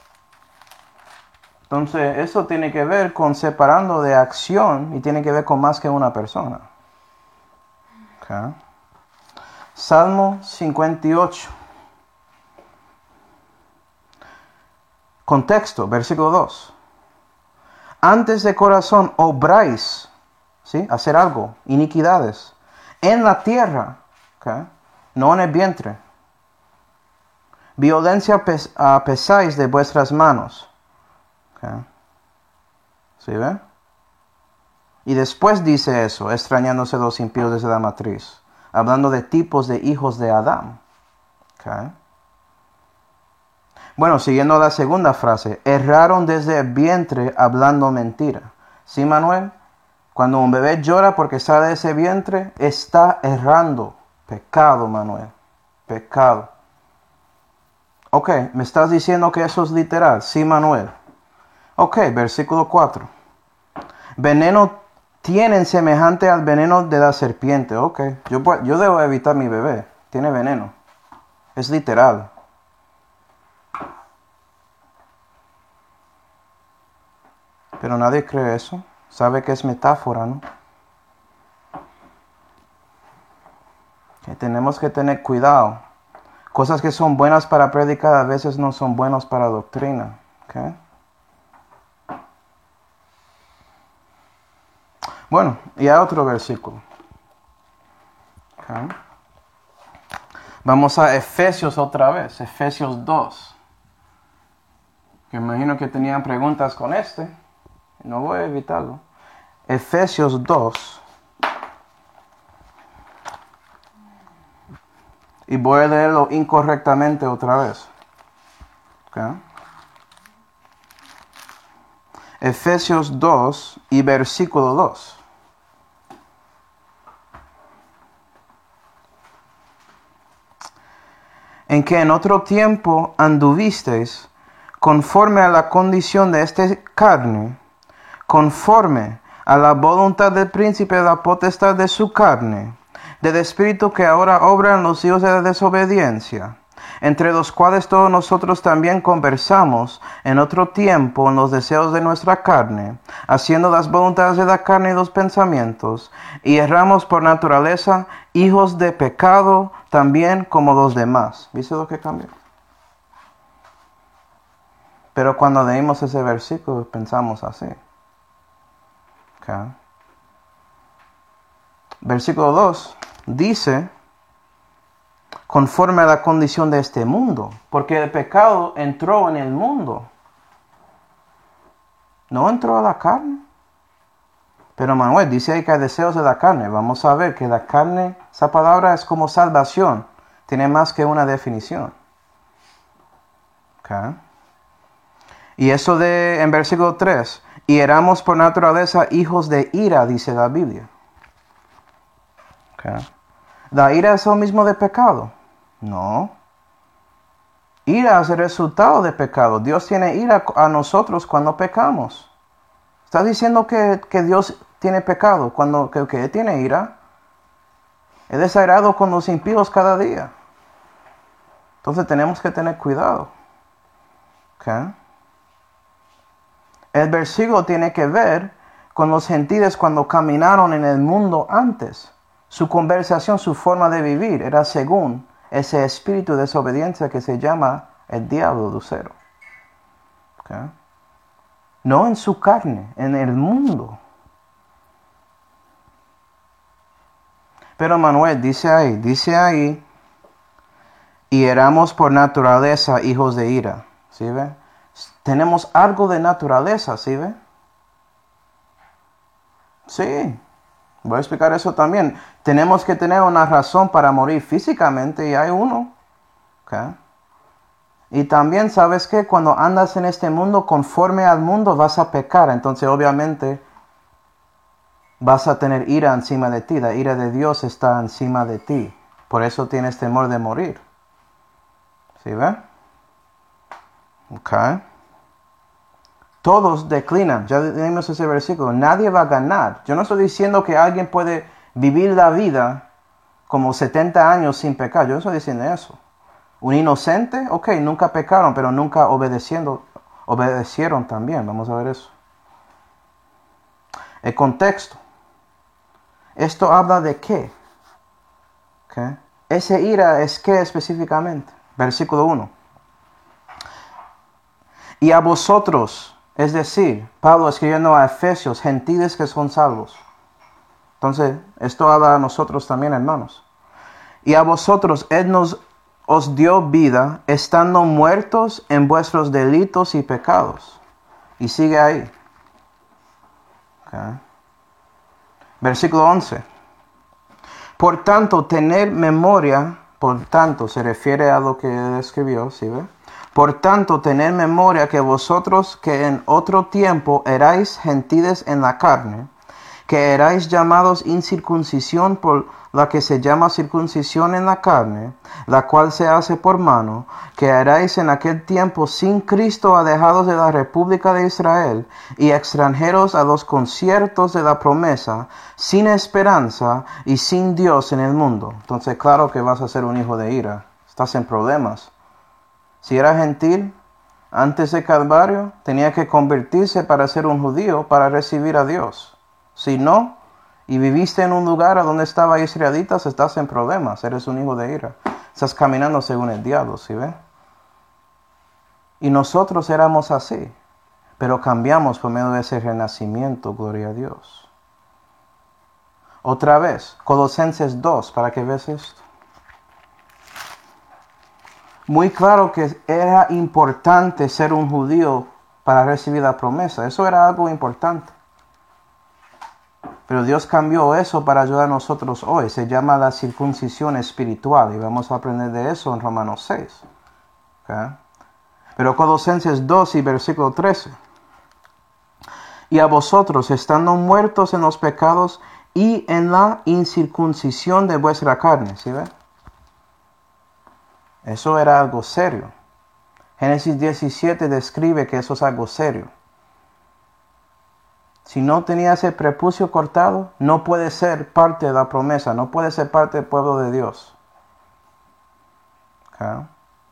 Entonces, eso tiene que ver con separando de acción y tiene que ver con más que una persona. Okay. Salmo 58. Contexto, versículo 2. Antes de corazón obráis, ¿sí? Hacer algo, iniquidades, en la tierra, ¿okay? No en el vientre. Violencia pesáis de vuestras manos. ¿Okay? ¿Sí ve? Y después dice eso, extrañándose los impíos desde la matriz, hablando de tipos de hijos de Adán. ¿Okay? Bueno, siguiendo la segunda frase, erraron desde el vientre hablando mentira. ¿Sí, Manuel? Cuando un bebé llora porque sale de ese vientre, está errando. Pecado, Manuel. Pecado. Ok, ¿me estás diciendo que eso es literal? Sí, Manuel. Ok, versículo 4. Veneno tienen semejante al veneno de la serpiente. Ok, yo debo evitar mi bebé. Tiene veneno. Es literal. Pero nadie cree eso. Sabe que es metáfora, ¿no? Que tenemos que tener cuidado. Cosas que son buenas para predicar a veces no son buenas para doctrina. ¿Okay? Bueno, y hay otro versículo. ¿Okay? Vamos a Efesios otra vez. Efesios 2. Que imagino que tenían preguntas con este. No voy a evitarlo. Efesios 2. Y voy a leerlo incorrectamente otra vez. ¿Okay? Efesios 2 y versículo 2. En que en otro tiempo anduvisteis conforme a la condición de esta carne, conforme a la voluntad del príncipe de la potestad de su carne, del espíritu que ahora obra en los hijos de la desobediencia, entre los cuales todos nosotros también conversamos en otro tiempo en los deseos de nuestra carne, haciendo las voluntades de la carne y los pensamientos, y erramos por naturaleza, hijos de pecado, también como los demás. ¿Viste lo que cambió? Pero cuando leímos ese versículo pensamos así. Okay. Versículo 2 dice, conforme a la condición de este mundo, porque el pecado entró en el mundo. No entró a la carne. Pero Manuel dice ahí que hay deseos de la carne. Vamos a ver que la carne, esa palabra es como salvación. Tiene más que una definición. Okay. Y eso en versículo 3, y éramos por naturaleza hijos de ira, dice la Biblia. Okay. ¿La ira es lo mismo de pecado? No. Ira es el resultado de pecado. Dios tiene ira a nosotros cuando pecamos. ¿Estás diciendo que Dios tiene pecado cuando que Él tiene ira? Él es airado con los impíos cada día. Entonces tenemos que tener cuidado. Okay. El versículo tiene que ver con los gentiles cuando caminaron en el mundo antes. Su conversación, su forma de vivir era según ese espíritu de desobediencia que se llama el diablo lucero. Okay. No en su carne, en el mundo. Pero Manuel dice ahí, y éramos por naturaleza hijos de ira. ¿Sí ve? Tenemos algo de naturaleza, ¿sí ve? Sí. Voy a explicar eso también. Tenemos que tener una razón para morir físicamente y hay uno. Okay. Y también sabes que cuando andas en este mundo conforme al mundo vas a pecar. Entonces obviamente vas a tener ira encima de ti. La ira de Dios está encima de ti. Por eso tienes temor de morir. ¿Sí ve? Okay. Todos declinan. Ya leímos ese versículo. Nadie va a ganar. Yo no estoy diciendo que alguien puede vivir la vida como 70 años sin pecar. Yo no estoy diciendo eso. Un inocente, ok, nunca pecaron, pero nunca obedecieron también. Vamos a ver eso. El contexto. ¿Esto habla de qué? Okay. Ese ira es qué específicamente. Versículo 1. Y a vosotros, es decir, Pablo escribiendo a Efesios, gentiles que son salvos. Entonces, esto habla a nosotros también, hermanos. Y a vosotros, Él os dio vida, estando muertos en vuestros delitos y pecados. Y sigue ahí. Okay. Versículo 11. Por tanto, tener memoria, por tanto, se refiere a lo que Él escribió, ¿sí ve? Por tanto, tened memoria que vosotros que en otro tiempo erais gentiles en la carne, que erais llamados incircuncisión por la que se llama circuncisión en la carne, la cual se hace por mano, que erais en aquel tiempo sin Cristo alejados de la república de Israel y extranjeros a los conciertos de la promesa, sin esperanza y sin Dios en el mundo. Entonces, claro que vas a ser un hijo de ira. Estás en problemas. Si era gentil, antes de Calvario, tenía que convertirse para ser un judío, para recibir a Dios. Si no, y viviste en un lugar a donde estaban israelitas, estás en problemas, eres un hijo de ira. Estás caminando según el diablo, ¿sí ven? Y nosotros éramos así, pero cambiamos por medio de ese renacimiento, gloria a Dios. Otra vez, Colosenses 2, para que veas esto. Muy claro que era importante ser un judío para recibir la promesa. Eso era algo importante. Pero Dios cambió eso para ayudar a nosotros hoy. Se llama la circuncisión espiritual. Y vamos a aprender de eso en Romanos 6. ¿Okay? Pero Colosenses 2 y versículo 13. Y a vosotros, estando muertos en los pecados y en la incircuncisión de vuestra carne. ¿Sí ve? Eso era algo serio. Génesis 17 describe que eso es algo serio. Si no tenías el prepucio cortado, no puedes ser parte de la promesa, no puedes ser parte del pueblo de Dios. Okay.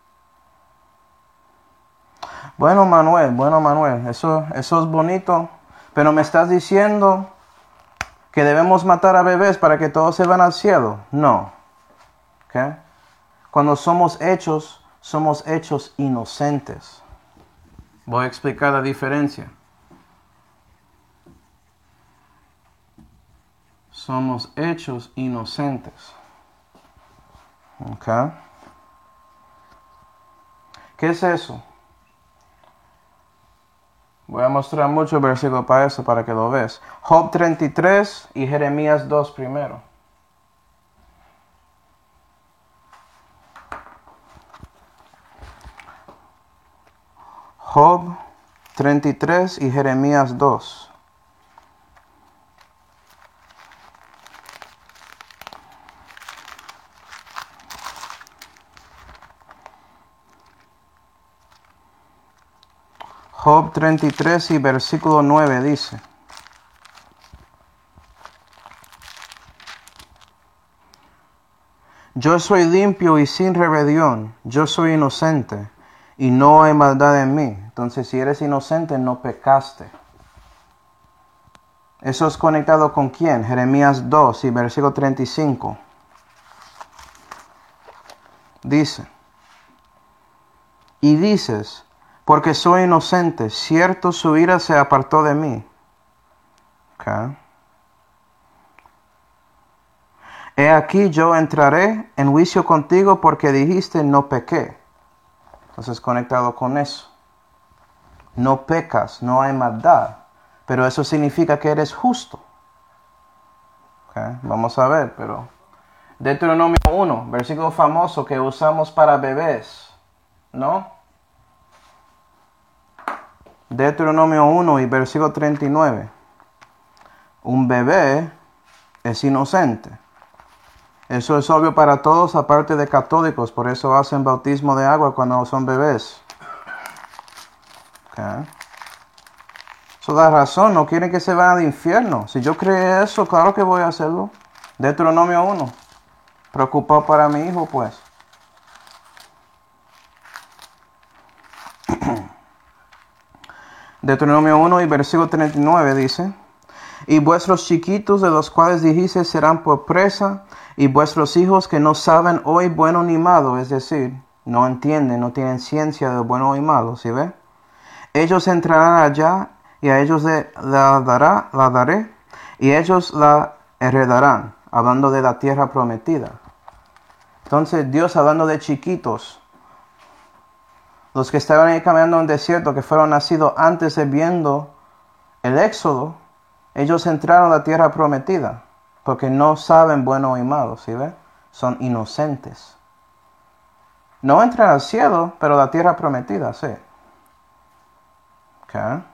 Bueno, Manuel, eso es bonito, pero me estás diciendo que debemos matar a bebés para que todos se van al cielo. No. Okay. Cuando somos hechos inocentes. Voy a explicar la diferencia. Somos hechos inocentes. ¿Ok? ¿Qué es eso? Voy a mostrar muchos versículos para eso, para que lo veas. Job 33 y Jeremías 2 primero. Job 33 y Jeremías 2. Job 33 y versículo 9 dice: Yo soy limpio y sin rebelión, yo soy inocente y no hay maldad en mí. Entonces, si eres inocente, no pecaste. Eso es conectado con ¿quién? Jeremías 2 y versículo 35. Dice: Y dices, porque soy inocente, cierto su ira se apartó de mí. Okay. He aquí yo entraré en juicio contigo porque dijiste no pequé. Entonces conectado con eso. No pecas, no hay maldad. Pero eso significa que eres justo. Okay. Vamos a ver, pero Deuteronomio 1, versículo famoso que usamos para bebés, ¿no? Deuteronomio 1 y versículo 39. Un bebé es inocente. Eso es obvio para todos, aparte de católicos. Por eso hacen bautismo de agua cuando son bebés. Okay. Eso es la razón. No quieren que se vayan al infierno. Si yo creo eso, claro que voy a hacerlo. Deuteronomio 1. Preocupado para mi hijo, pues. Deuteronomio 1 y versículo 39 dice: Y vuestros chiquitos de los cuales dijiste serán por presa, y vuestros hijos que no saben hoy bueno ni malo, es decir, no entienden, no tienen ciencia de bueno y malo, ¿sí ve? Ellos entrarán allá y a ellos la daré y ellos la heredarán, hablando de la tierra prometida. Entonces Dios hablando de chiquitos, los que estaban ahí caminando en un desierto, que fueron nacidos antes de viendo el éxodo, ellos entraron a la tierra prometida, porque no saben bueno y malo, ¿sí ve? Son inocentes. No entran al cielo, pero la tierra prometida, sí. Okay.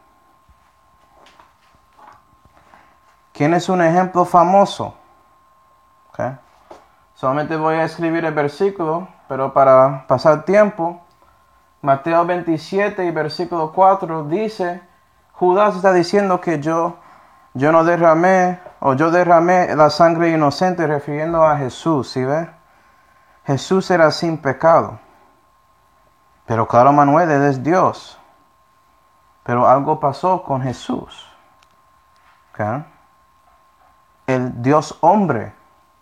¿Quién es un ejemplo famoso? Okay. Solamente voy a escribir el versículo, pero para pasar tiempo, Mateo 27 y versículo 4 dice, Judas está diciendo que yo no derramé, o yo derramé la sangre inocente, refiriendo a Jesús, ¿sí ve? Jesús era sin pecado. Pero claro, Manuel, Él es Dios. Pero algo pasó con Jesús. ¿Okay? El Dios hombre.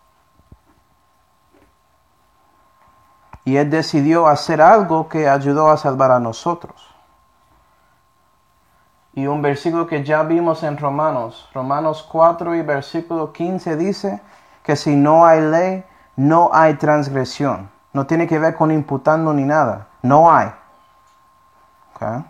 Y Él decidió hacer algo que ayudó a salvar a nosotros. Y un versículo que ya vimos en Romanos 4 y versículo 15 dice que si no hay ley, no hay transgresión. No tiene que ver con imputando ni nada. No hay. ¿Okay?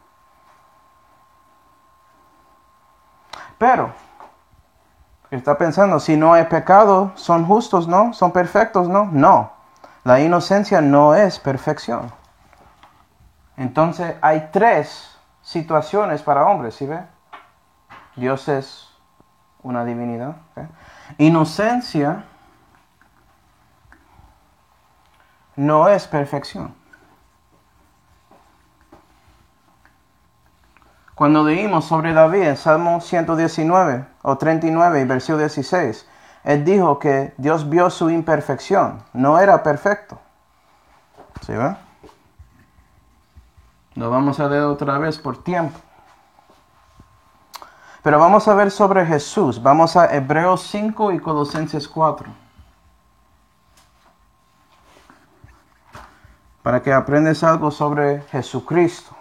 Pero, está pensando, si no hay pecado, ¿son justos, no? ¿Son perfectos, no? No. La inocencia no es perfección. Entonces, hay 3 situaciones para hombres, ¿sí ve? Dios es una divinidad. ¿Okay? Inocencia no es perfección. Cuando leímos sobre David en Salmo 119 o 39 y versículo 16, él dijo que Dios vio su imperfección, no era perfecto. ¿Sí ve? Lo vamos a leer otra vez por tiempo. Pero vamos a ver sobre Jesús. Vamos a Hebreos 5 y Colosenses 4. Para que aprendas algo sobre Jesucristo.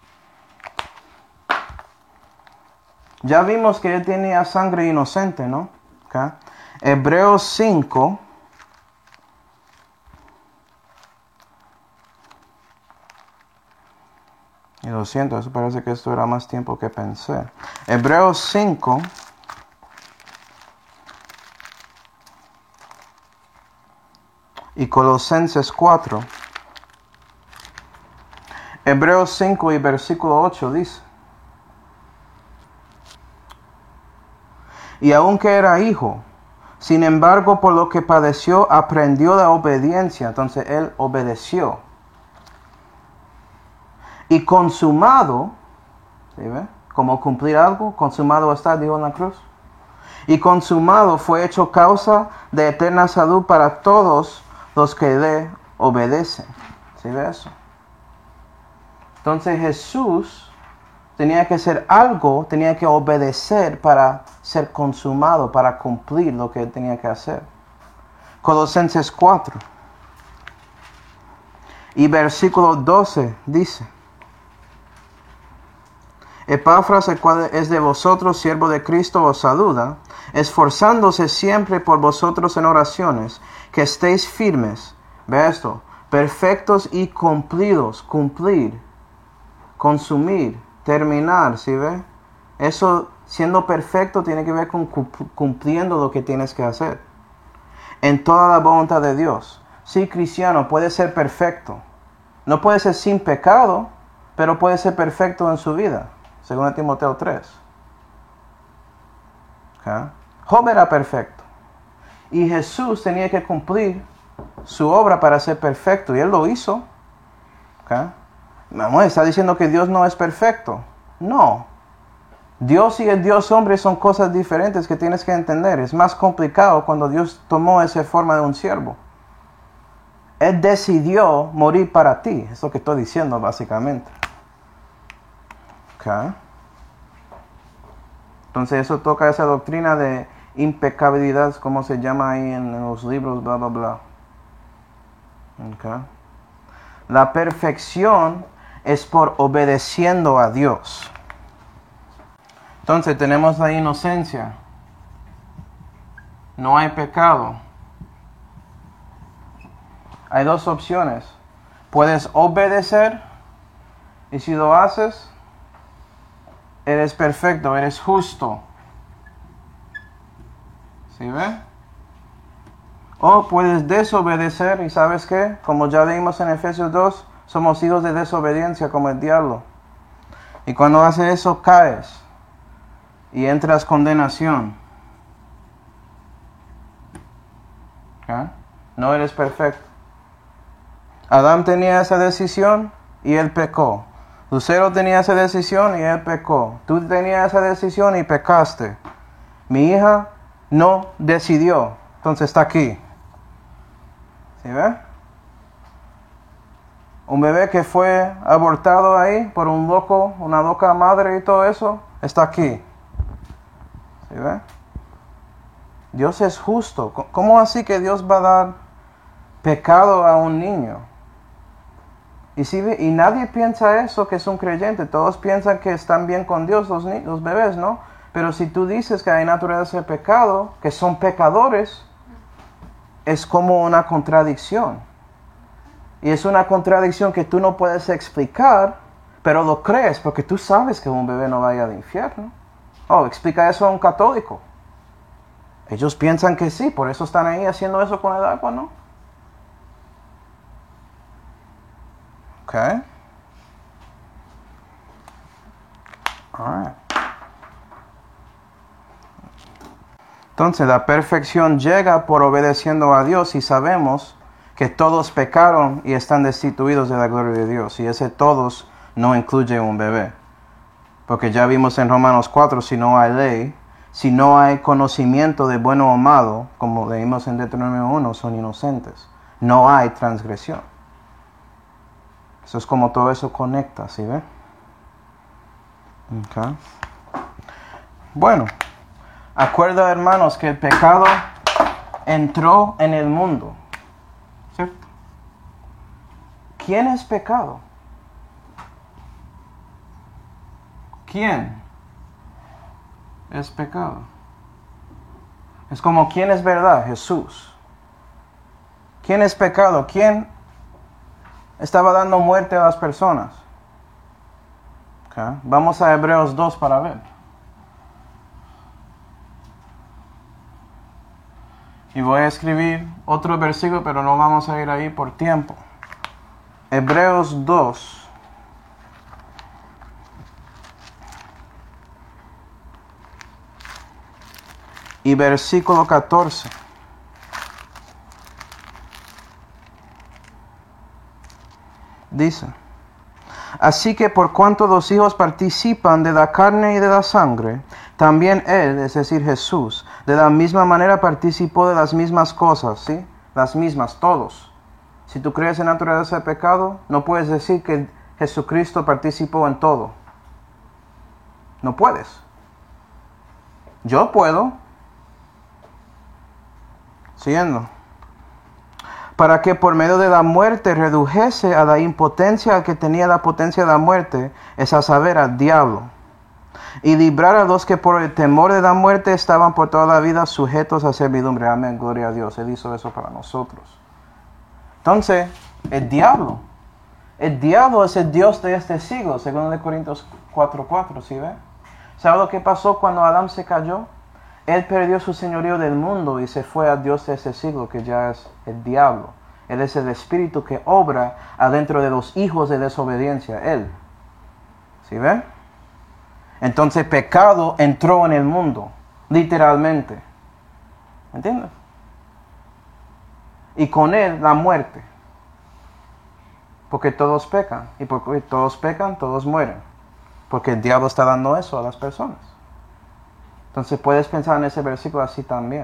Ya vimos que Él tenía sangre inocente, ¿no? ¿Okay? Hebreos 5. Y lo siento, eso parece que esto era más tiempo que pensé. Hebreos 5. Y Colosenses 4. Hebreos 5 y versículo 8 dice. Y aunque era hijo, sin embargo, por lo que padeció, aprendió la obediencia. Entonces, Él obedeció. Y consumado, ¿sí ve? Como cumplir algo, consumado está, dijo en la cruz. Y consumado fue hecho causa de eterna salud para todos los que le obedecen. ¿Sí ve eso? Entonces, Jesús tenía que hacer algo, tenía que obedecer para ser consumado, para cumplir lo que él tenía que hacer. Colosenses 4. Y versículo 12 dice. Epafras, el cual es de vosotros, siervo de Cristo, os saluda, esforzándose siempre por vosotros en oraciones, que estéis firmes. Ve esto, perfectos y cumplidos, cumplir, consumir, terminar, ¿sí ve? Eso, siendo perfecto, tiene que ver con cumpliendo lo que tienes que hacer. En toda la voluntad de Dios. Sí, cristiano, puede ser perfecto. No puede ser sin pecado, pero puede ser perfecto en su vida. Según Timoteo 3. ¿Okay? Job era perfecto. Y Jesús tenía que cumplir su obra para ser perfecto. Y Él lo hizo. ¿Okay? Mamá, ¿está diciendo que Dios no es perfecto? No. Dios y el Dios hombre son cosas diferentes que tienes que entender. Es más complicado cuando Dios tomó esa forma de un siervo. Él decidió morir para ti. Es lo que estoy diciendo básicamente. Okay. Entonces eso toca esa doctrina de impecabilidad, como se llama ahí en los libros, bla, bla, bla. Okay. La perfección es por obedeciendo a Dios. Entonces tenemos la inocencia. No hay pecado. Hay dos opciones. Puedes obedecer y si lo haces, eres perfecto, eres justo. ¿Sí ve? O puedes desobedecer y ¿sabes qué? Como ya leímos en Efesios 2, somos hijos de desobediencia como el diablo. Y cuando haces eso caes y entras condenación. ¿Okay? No eres perfecto. Adán tenía esa decisión y él pecó. Lucero tenía esa decisión y él pecó. Tú tenías esa decisión y pecaste. Mi hija no decidió, entonces está aquí. ¿Sí ve? Un bebé que fue abortado ahí por un loco, una loca madre y todo eso, está aquí. ¿Sí ve? Dios es justo. ¿Cómo así que Dios va a dar pecado a un niño? Y nadie piensa eso, que es un creyente. Todos piensan que están bien con Dios los bebés, ¿no? Pero si tú dices que hay naturaleza de pecado, que son pecadores, es como una contradicción. Y es una contradicción que tú no puedes explicar, pero lo crees porque tú sabes que un bebé no vaya al infierno. Oh, explica eso a un católico. Ellos piensan que sí, por eso están ahí haciendo eso con el agua, ¿no? Okay. All right. Entonces la perfección llega por obedeciendo a Dios y sabemos que todos pecaron y están destituidos de la gloria de Dios. Y ese todos no incluye un bebé. Porque ya vimos en Romanos 4, si no hay ley, si no hay conocimiento de bueno o malo, como leímos en Deuteronomio 1, son inocentes. No hay transgresión. Eso es como todo eso conecta, ¿sí ve? Okay. Bueno, acuerda hermanos que el pecado entró en el mundo, ¿cierto? ¿Quién es pecado? ¿Quién es pecado? Es como ¿quién es verdad? Jesús. ¿Quién es pecado? ¿Quién estaba dando muerte a las personas? Okay. Vamos a Hebreos 2 para ver. Y voy a escribir otro versículo, pero no vamos a ir ahí por tiempo. Hebreos 2. Y versículo 14. Dice: así que por cuanto los hijos participan de la carne y de la sangre, también él, es decir, Jesús, de la misma manera participó de las mismas cosas, ¿sí? Las mismas, todos. Si tú crees en naturaleza de pecado, no puedes decir que Jesucristo participó en todo. No puedes. Yo puedo. Siguiendo. Para que por medio de la muerte redujese a la impotencia al que tenía la potencia de la muerte, es a saber, al diablo, y librar a los que por el temor de la muerte estaban por toda la vida sujetos a servidumbre. Amén, gloria a Dios. Él hizo eso para nosotros. Entonces, el diablo es el Dios de este siglo, según de Corintios 4:4, ¿sí ve? ¿Sabe lo que pasó cuando Adán se cayó? Él perdió su señorío del mundo y se fue al Dios de ese siglo, que ya es el diablo. Él es el espíritu que obra adentro de los hijos de desobediencia. Él. ¿Sí ven? Entonces pecado entró en el mundo, literalmente. ¿Entiendes? Y con él la muerte. Porque todos pecan. Y porque todos pecan, todos mueren. Porque el diablo está dando eso a las personas. Entonces puedes pensar en ese versículo así también.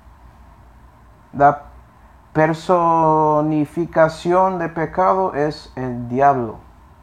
La personificación de pecado es el diablo.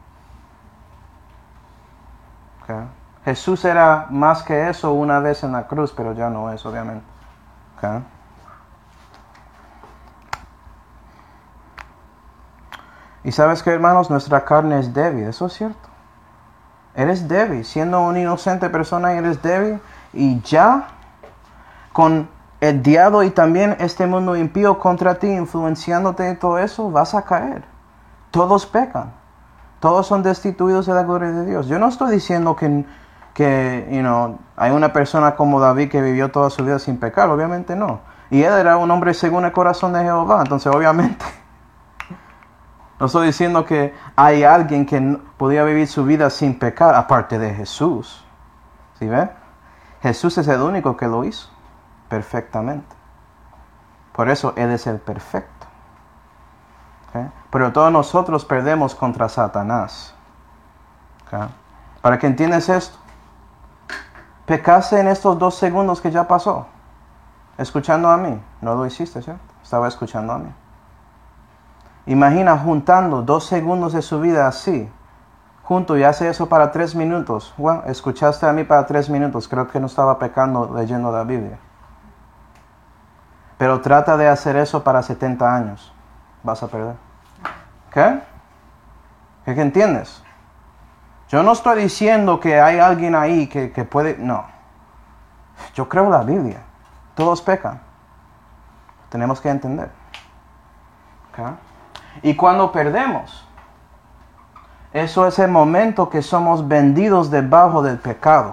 Okay. Jesús era más que eso una vez en la cruz, pero ya no es, obviamente. Okay. Y sabes que, hermanos, nuestra carne es débil, eso es cierto. Eres débil, siendo una inocente persona eres débil y ya con el diablo y también este mundo impío contra ti, influenciándote y todo eso, vas a caer. Todos pecan, todos son destituidos de la gloria de Dios. Yo no estoy diciendo que hay una persona como David que vivió toda su vida sin pecar, obviamente no. Y él era un hombre según el corazón de Jehová, entonces obviamente no estoy diciendo que hay alguien que podía vivir su vida sin pecar, aparte de Jesús. ¿Sí ve? Jesús es el único que lo hizo perfectamente. Por eso Él es el perfecto. ¿Okay? Pero todos nosotros perdemos contra Satanás. ¿Okay? Para que entiendas esto. Pecaste en estos 2 segundos que ya pasó. Escuchando a mí. No lo hiciste, ¿cierto? Estaba escuchando a mí. Imagina juntando 2 segundos de su vida así, junto y hace eso para 3 minutos. Bueno, escuchaste a mí para 3 minutos, creo que no estaba pecando leyendo la Biblia. Pero trata de hacer eso para 70 años, vas a perder. ¿Qué? ¿Qué entiendes? Yo no estoy diciendo que hay alguien ahí que puede, no. Yo creo la Biblia, todos pecan. Tenemos que entender. ¿Okay? Y cuando perdemos, eso es el momento que somos vendidos debajo del pecado.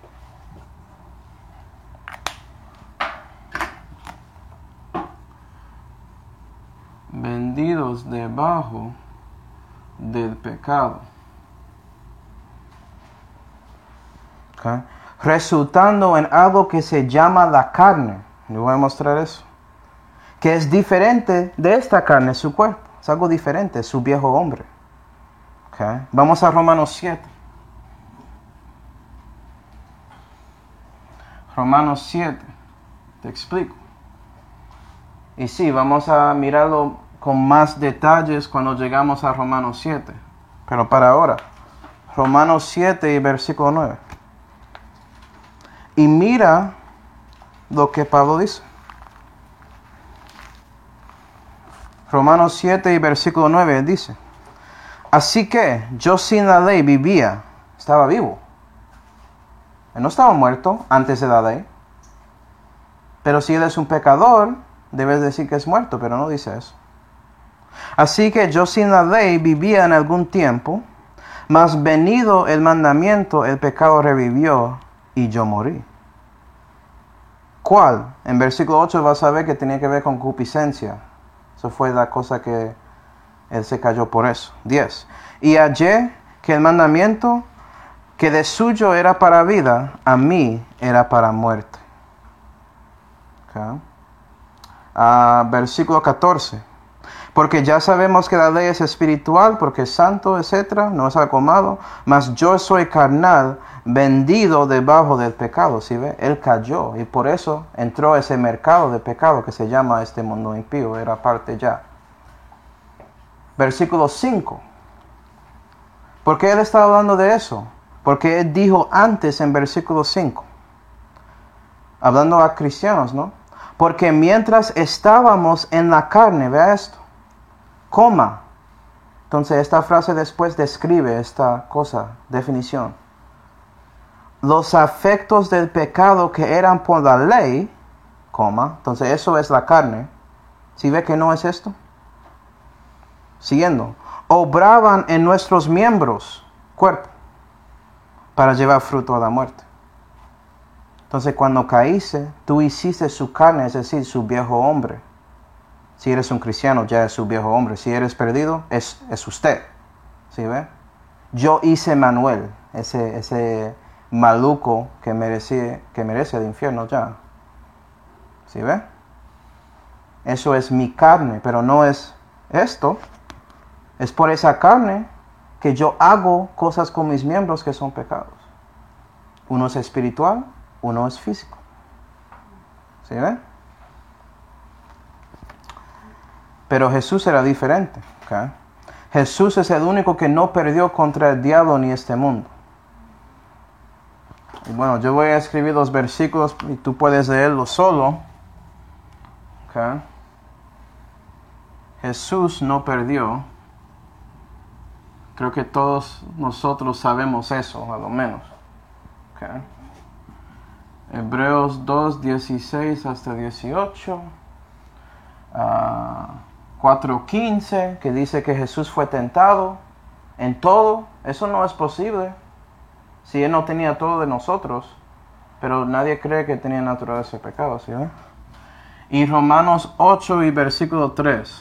Vendidos debajo del pecado. ¿Okay? Resultando en algo que se llama la carne. Le voy a mostrar eso. Que es diferente de esta carne, su cuerpo. Es algo diferente, su viejo hombre. Okay. Vamos a Romanos 7. Romanos 7. Te explico. Y sí, vamos a mirarlo con más detalles cuando llegamos a Romanos 7. Pero para ahora, Romanos 7 y versículo 9. Y mira lo que Pablo dice. Romanos 7 y versículo 9 dice: así que yo sin la ley vivía, estaba vivo. Él no estaba muerto antes de la ley. Pero si él es un pecador, debes decir que es muerto, pero no dice eso. Así que yo sin la ley vivía en algún tiempo, mas venido el mandamiento, el pecado revivió y yo morí. ¿Cuál? En versículo 8 vas a ver que tenía que ver con concupiscencia. Eso fue la cosa que él se cayó por eso. 10. Y hallé que el mandamiento que de suyo era para vida, a mí era para muerte. Okay. Versículo 14. Porque ya sabemos que la ley es espiritual, porque es santo, etc. No es algo malo. Mas yo soy carnal, vendido debajo del pecado. ¿Sí ve? Él cayó y por eso entró ese mercado de pecado que se llama este mundo impío. Era parte ya. Versículo 5. ¿Por qué él está hablando de eso? Porque él dijo antes en versículo 5. Hablando a cristianos, ¿no? Porque mientras estábamos en la carne, vea esto, coma. Entonces esta frase después describe esta cosa, definición. Los afectos del pecado que eran por la ley, coma. Entonces eso es la carne. ¿Sí ve que no es esto? Siguiendo. Obraban en nuestros miembros, cuerpo, para llevar fruto a la muerte. Entonces cuando caíste, tú hiciste su carne, es decir, su viejo hombre. Si eres un cristiano, ya es su viejo hombre. Si eres perdido, es usted. ¿Sí ve? Yo hice Manuel, ese maluco que merece el infierno ya. ¿Sí ve? Eso es mi carne, pero no es esto. Es por esa carne que yo hago cosas con mis miembros que son pecados. Uno es espiritual, uno es físico. ¿Sí ven? Pero Jesús era diferente. ¿Okay? Jesús es el único que no perdió contra el diablo ni este mundo. Y bueno, yo voy a escribir los versículos y tú puedes leerlos solo. ¿Okay? Jesús no perdió Creo que todos nosotros sabemos eso, a lo menos. Okay. Hebreos 2, 16 hasta 18. 4:15, que dice que Jesús fue tentado en todo. Eso no es posible si Él no tenía todo de nosotros. Pero nadie cree que tenía naturaleza de pecado, ¿sí? Y Romanos 8 y versículo 3.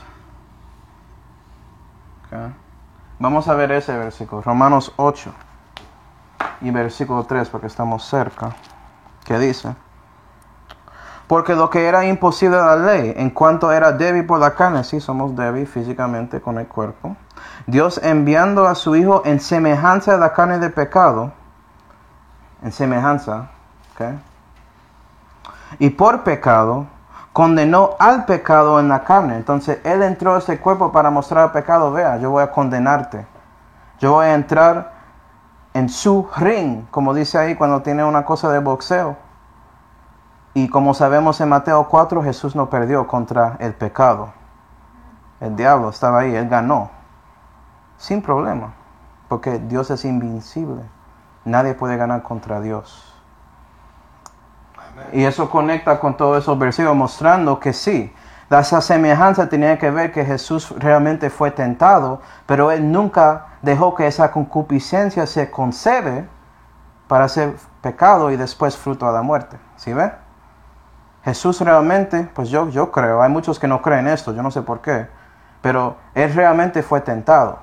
Okay. Vamos a ver ese versículo. Romanos 8 y versículo 3, porque estamos cerca. ¿Qué dice? Porque lo que era imposible de la ley, en cuanto era débil por la carne, sí somos débiles físicamente con el cuerpo, Dios enviando a su Hijo en semejanza de la carne de pecado, en semejanza, ¿okay? Y por pecado, condenó al pecado en la carne. Entonces, Él entró a ese cuerpo para mostrar el pecado. Vea, yo voy a condenarte. Yo voy a entrar en su ring, como dice ahí cuando tiene una cosa de boxeo. Y como sabemos en Mateo 4, Jesús no perdió contra el pecado. El diablo estaba ahí, Él ganó. Sin problema. Porque Dios es invencible. Nadie puede ganar contra Dios. Y eso conecta con todos esos versículos mostrando que sí, esa semejanza tenía que ver que Jesús realmente fue tentado, pero Él nunca dejó que esa concupiscencia se concede para hacer pecado y después fruto a la muerte. ¿Sí ve? Jesús realmente, pues yo creo, hay muchos que no creen esto, yo no sé por qué, pero Él realmente fue tentado.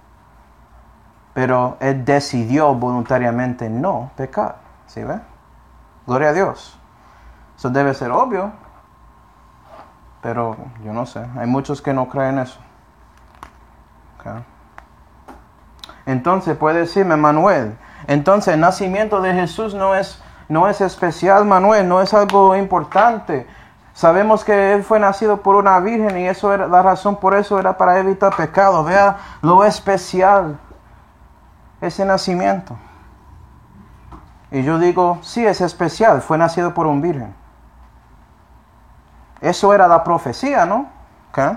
Pero Él decidió voluntariamente no pecar. ¿Sí ve? Gloria a Dios. Eso debe ser obvio, pero yo no sé. Hay muchos que no creen eso. Okay. Entonces puede decirme, Manuel, entonces el nacimiento de Jesús no es especial, Manuel, no es algo importante. Sabemos que Él fue nacido por una virgen y eso era la razón, por eso era para evitar pecado. Vea lo especial, ese nacimiento. Y yo digo, sí, es especial, fue nacido por un virgen. Eso era la profecía, ¿no? Okay.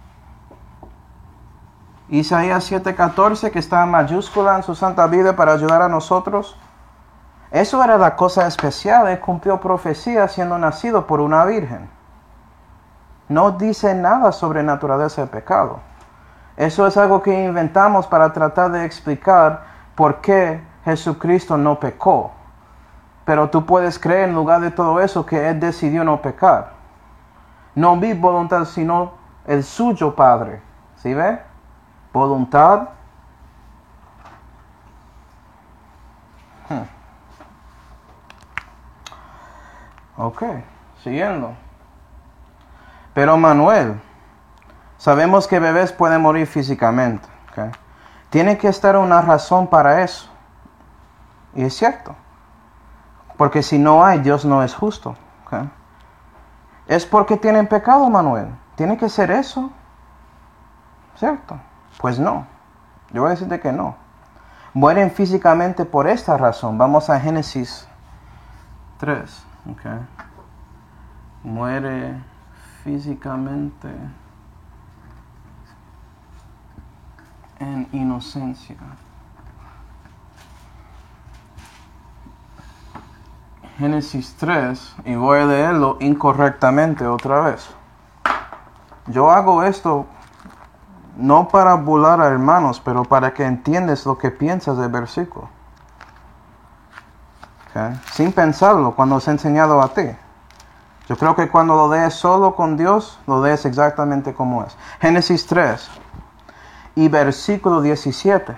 Isaías 7:14, que está en mayúscula en su Santa Biblia para ayudar a nosotros. Eso era la cosa especial, Él cumplió profecía siendo nacido por una virgen. No dice nada sobre naturaleza de pecado. Eso es algo que inventamos para tratar de explicar por qué Jesucristo no pecó. Pero tú puedes creer en lugar de todo eso que Él decidió no pecar. No mi voluntad, sino el suyo, Padre. ¿Sí ve? Voluntad. Ok, siguiendo. Pero Manuel, sabemos que bebés pueden morir físicamente. Okay. Tiene que estar una razón para eso. Y es cierto. Porque si no hay, Dios no es justo. Okay. Es porque tienen pecado, Manuel. ¿Tiene que ser eso? ¿Cierto? Pues no. Yo voy a decirte que no. Mueren físicamente por esta razón. Vamos a Génesis 3. Okay. Muere físicamente en inocencia. Génesis 3, y voy a leerlo incorrectamente otra vez. Yo hago esto no para burlar a hermanos, pero para que entiendas lo que piensas del versículo. Okay. Sin pensarlo, cuando os he enseñado a ti. Yo creo que cuando lo lees solo con Dios, lo lees exactamente como es. Génesis 3 y versículo 17.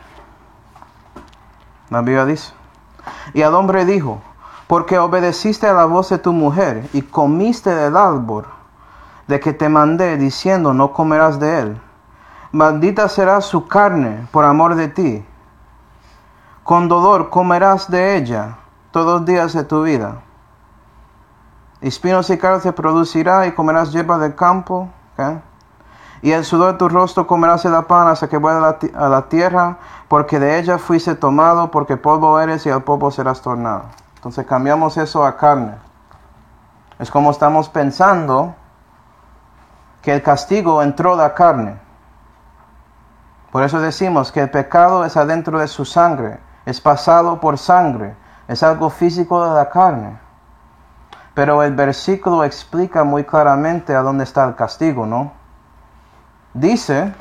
La Biblia dice, y al hombre dijo, porque obedeciste a la voz de tu mujer y comiste del árbol de que te mandé, diciendo, no comerás de él. Maldita será su carne por amor de ti. Con dolor comerás de ella todos los días de tu vida. Espinos y cardos te producirá y comerás hierba del campo. Okay. Y el sudor de tu rostro comerás de la pan hasta que vuelva a la tierra, porque de ella fuiste tomado, porque polvo eres y al polvo serás tornado. Entonces cambiamos eso a carne. Es como estamos pensando que el castigo entró la carne. Por eso decimos que el pecado es adentro de su sangre, es pasado por sangre, es algo físico de la carne. Pero el versículo explica muy claramente a dónde está el castigo, ¿no? Dice,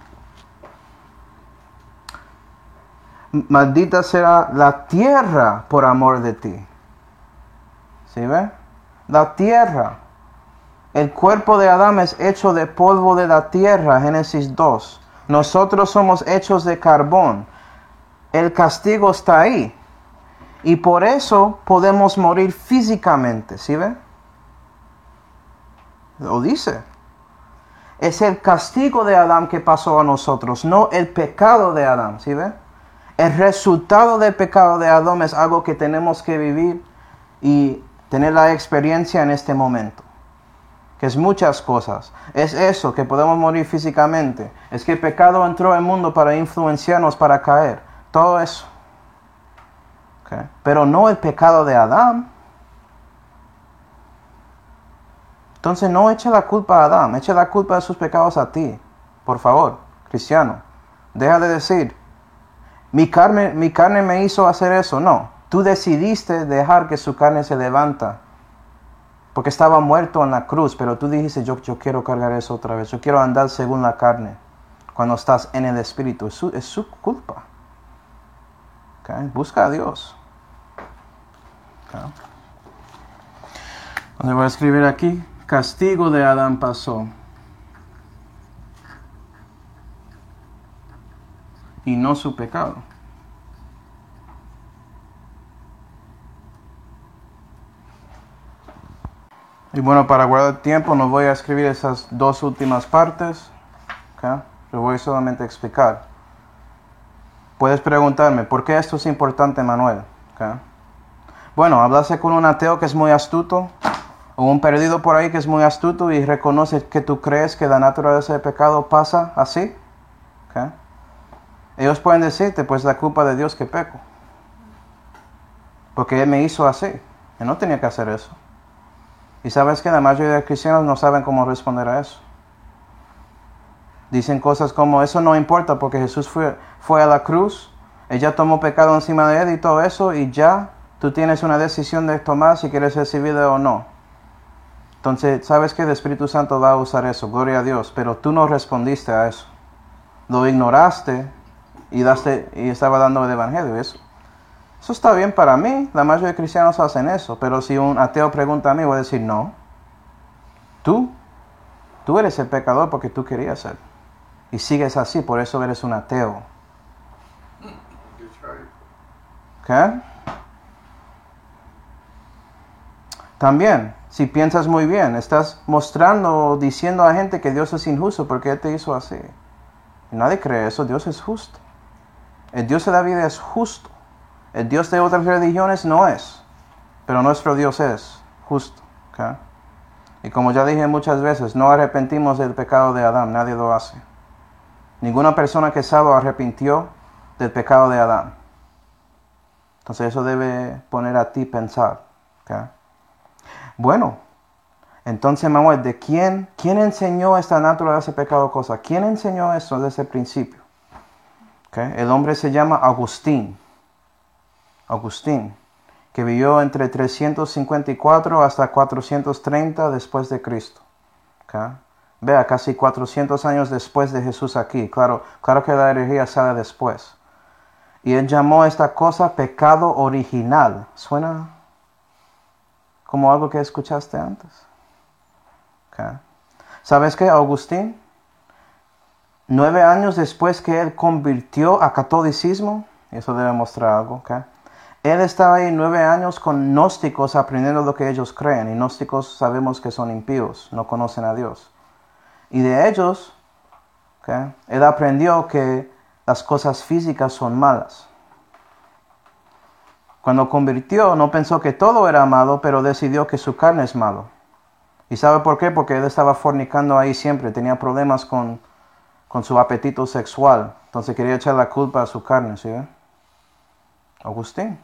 maldita será la tierra por amor de ti. ¿Sí ve? La tierra. El cuerpo de Adán es hecho de polvo de la tierra, Génesis 2. Nosotros somos hechos de carbón. El castigo está ahí. Y por eso podemos morir físicamente, ¿sí ve? Lo dice. Es el castigo de Adán que pasó a nosotros, no el pecado de Adán, ¿sí ve? El resultado del pecado de Adán es algo que tenemos que vivir y tener la experiencia en este momento. Que es muchas cosas. Es eso, que podemos morir físicamente. Es que el pecado entró al mundo para influenciarnos, para caer. Todo eso. Okay. Pero no el pecado de Adán. Entonces no eche la culpa a Adán, eche la culpa de sus pecados a ti. Por favor, cristiano. Deja de decir, mi carne me hizo hacer eso. No, tú decidiste dejar que su carne se levanta. Porque estaba muerto en la cruz, pero tú dijiste, yo quiero cargar eso otra vez. Yo quiero andar según la carne. Cuando estás en el Espíritu, es su culpa. Okay. Busca a Dios. Okay. Entonces voy a escribir aquí, castigo de Adán pasó. Y no su pecado. Y bueno, para guardar tiempo no voy a escribir esas dos últimas partes. Okay. Lo voy solamente a explicar. Puedes preguntarme, ¿por qué esto es importante, Manuel? Okay. Bueno, hablaste con un ateo que es muy astuto, o un perdido por ahí que es muy astuto y reconoce que tú crees que la naturaleza del pecado pasa así. Okay. Ellos pueden decirte, pues la culpa de Dios que peco. Porque Él me hizo así. Él no tenía que hacer eso. Y sabes que la mayoría de cristianos no saben cómo responder a eso. Dicen cosas como, eso no importa porque Jesús fue a la cruz, ella tomó pecado encima de Él y todo eso, y ya tú tienes una decisión de tomar si quieres recibirlo o no. Entonces, sabes que el Espíritu Santo va a usar eso, gloria a Dios, pero tú no respondiste a eso. Lo ignoraste y estaba dando el Evangelio. Eso está bien para mí, la mayoría de cristianos hacen eso, pero si un ateo pregunta a mí, voy a decir, no. Tú eres el pecador porque tú querías ser. Y sigues así, por eso eres un ateo. ¿Qué? También, si piensas muy bien, estás mostrando o diciendo a la gente que Dios es injusto porque Él te hizo así. Y nadie cree eso, Dios es justo. El Dios de la vida es justo. El Dios de otras religiones no es. Pero nuestro Dios es justo. ¿Okay? Y como ya dije muchas veces, no arrepentimos del pecado de Adán, nadie lo hace. Ninguna persona que sabe arrepintió del pecado de Adán. Entonces eso debe poner a ti pensar. ¿Okay? Bueno, entonces Manuel, ¿de quién enseñó esta naturaleza de pecado cosa? ¿Quién enseñó eso desde el principio? ¿Okay? El hombre se llama Agustín. Agustín, que vivió entre 354 hasta 430 después de Cristo. ¿Okay? Vea, casi 400 años después de Jesús aquí. Claro que la herejía sale después. Y él llamó a esta cosa pecado original. ¿Suena como algo que escuchaste antes? Okay. ¿Sabes qué, Agustín? 9 años después que él convirtió a catolicismo, eso debe mostrar algo, ¿okay? Él estaba ahí 9 años con gnósticos aprendiendo lo que ellos creen. Y gnósticos sabemos que son impíos, no conocen a Dios. Y de ellos, ¿okay? Él aprendió que las cosas físicas son malas. Cuando convirtió, no pensó que todo era malo, pero decidió que su carne es malo. ¿Y sabe por qué? Porque él estaba fornicando ahí siempre, tenía problemas con su apetito sexual. Entonces quería echar la culpa a su carne, ¿sí? Agustín.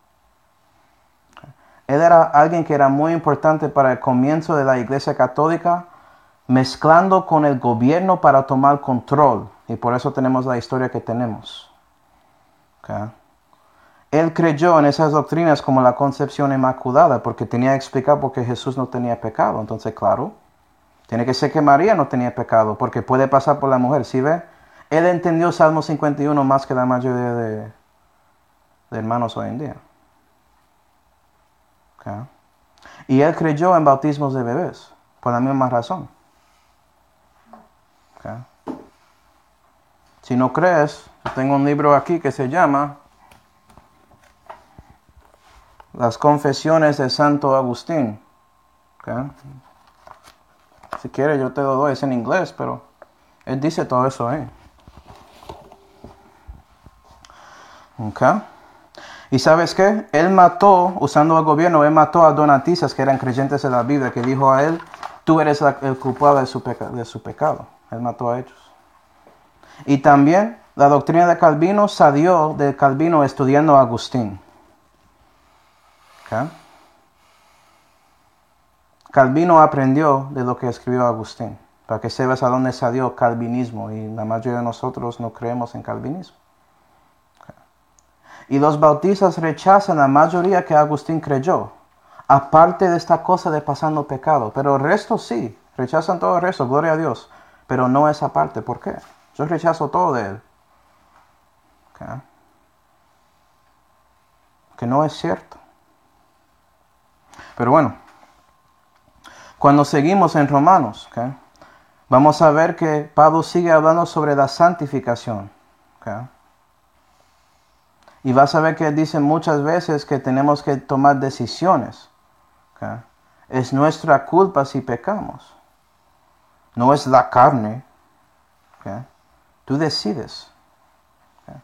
Él era alguien que era muy importante para el comienzo de la Iglesia Católica, mezclando con el gobierno para tomar control Y por eso tenemos la historia que tenemos. ¿Okay? Él creyó en esas doctrinas como la concepción inmaculada porque tenía que explicar por qué Jesús no tenía pecado. Entonces, claro, tiene que ser que María no tenía pecado porque puede pasar por la mujer. ¿Sí ve? Él entendió Salmo 51 más que la mayoría de hermanos hoy en día. ¿Okay? Y él creyó en bautismos de bebés por la misma razón. ¿Okay? Si no crees, tengo un libro aquí que se llama Las Confesiones de Santo Agustín. ¿Okay? Si quieres yo te lo doy, es en inglés, pero él dice todo eso ahí. ¿Okay? ¿Y sabes qué? Él mató, usando el gobierno, él mató a donatistas que eran creyentes de la Biblia, que dijo a él, tú eres el culpable de su pecado. Él mató a ellos. Y también la doctrina de Calvino salió de Calvino estudiando a Agustín. ¿Okay? Calvino aprendió de lo que escribió Agustín, para que sepas a dónde salió calvinismo, y la mayoría de nosotros no creemos en calvinismo. ¿Okay? Y los bautistas rechazan la mayoría que Agustín creyó, aparte de esta cosa de pasando pecado, pero el resto sí, rechazan todo el resto, gloria a Dios, pero no esa parte. ¿Por qué? Yo rechazo todo de él. ¿Okay? Que no es cierto. Pero bueno, cuando seguimos en Romanos, ¿okay? Vamos a ver que Pablo sigue hablando sobre la santificación. ¿Okay? Y vas a ver que él dice muchas veces que tenemos que tomar decisiones. ¿Okay? Es nuestra culpa si pecamos. No es la carne. ¿Okay? Tú decides. ¿Okay?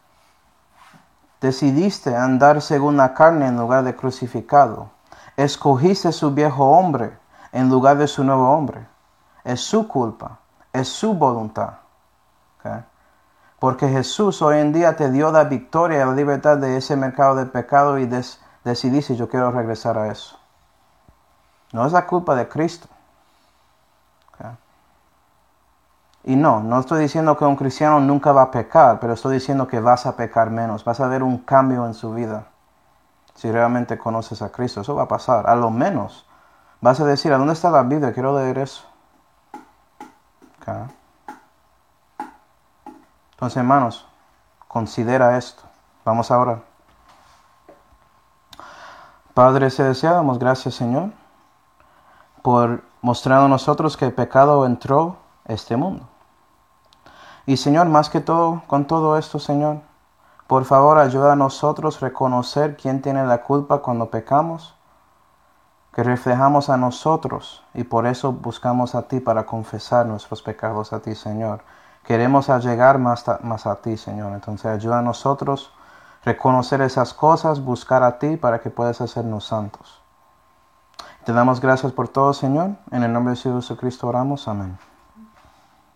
Decidiste andar según la carne en lugar de crucificado. Escogiste su viejo hombre en lugar de su nuevo hombre. Es su culpa. Es su voluntad. ¿Okay? Porque Jesús hoy en día te dio la victoria y la libertad de ese mercado de pecado y decidiste yo quiero regresar a eso. No es la culpa de Cristo. ¿Okay? Y no estoy diciendo que un cristiano nunca va a pecar, pero estoy diciendo que vas a pecar menos. Vas a ver un cambio en su vida. Si realmente conoces a Cristo, eso va a pasar. A lo menos vas a decir, ¿a dónde está la Biblia? Quiero leer eso. ¿Okay? Entonces, hermanos, considera esto. Vamos a orar. Padre celestial, damos gracias, Señor, por mostrar a nosotros que el pecado entró a este mundo. Y, Señor, más que todo, con todo esto, Señor, por favor, ayuda a nosotros a reconocer quién tiene la culpa cuando pecamos, que reflejamos a nosotros y por eso buscamos a ti para confesar nuestros pecados a ti, Señor. Queremos llegar más a ti, Señor. Entonces ayuda a nosotros a reconocer esas cosas, buscar a ti para que puedas hacernos santos. Te damos gracias por todo, Señor. En el nombre de Jesucristo oramos. Amén.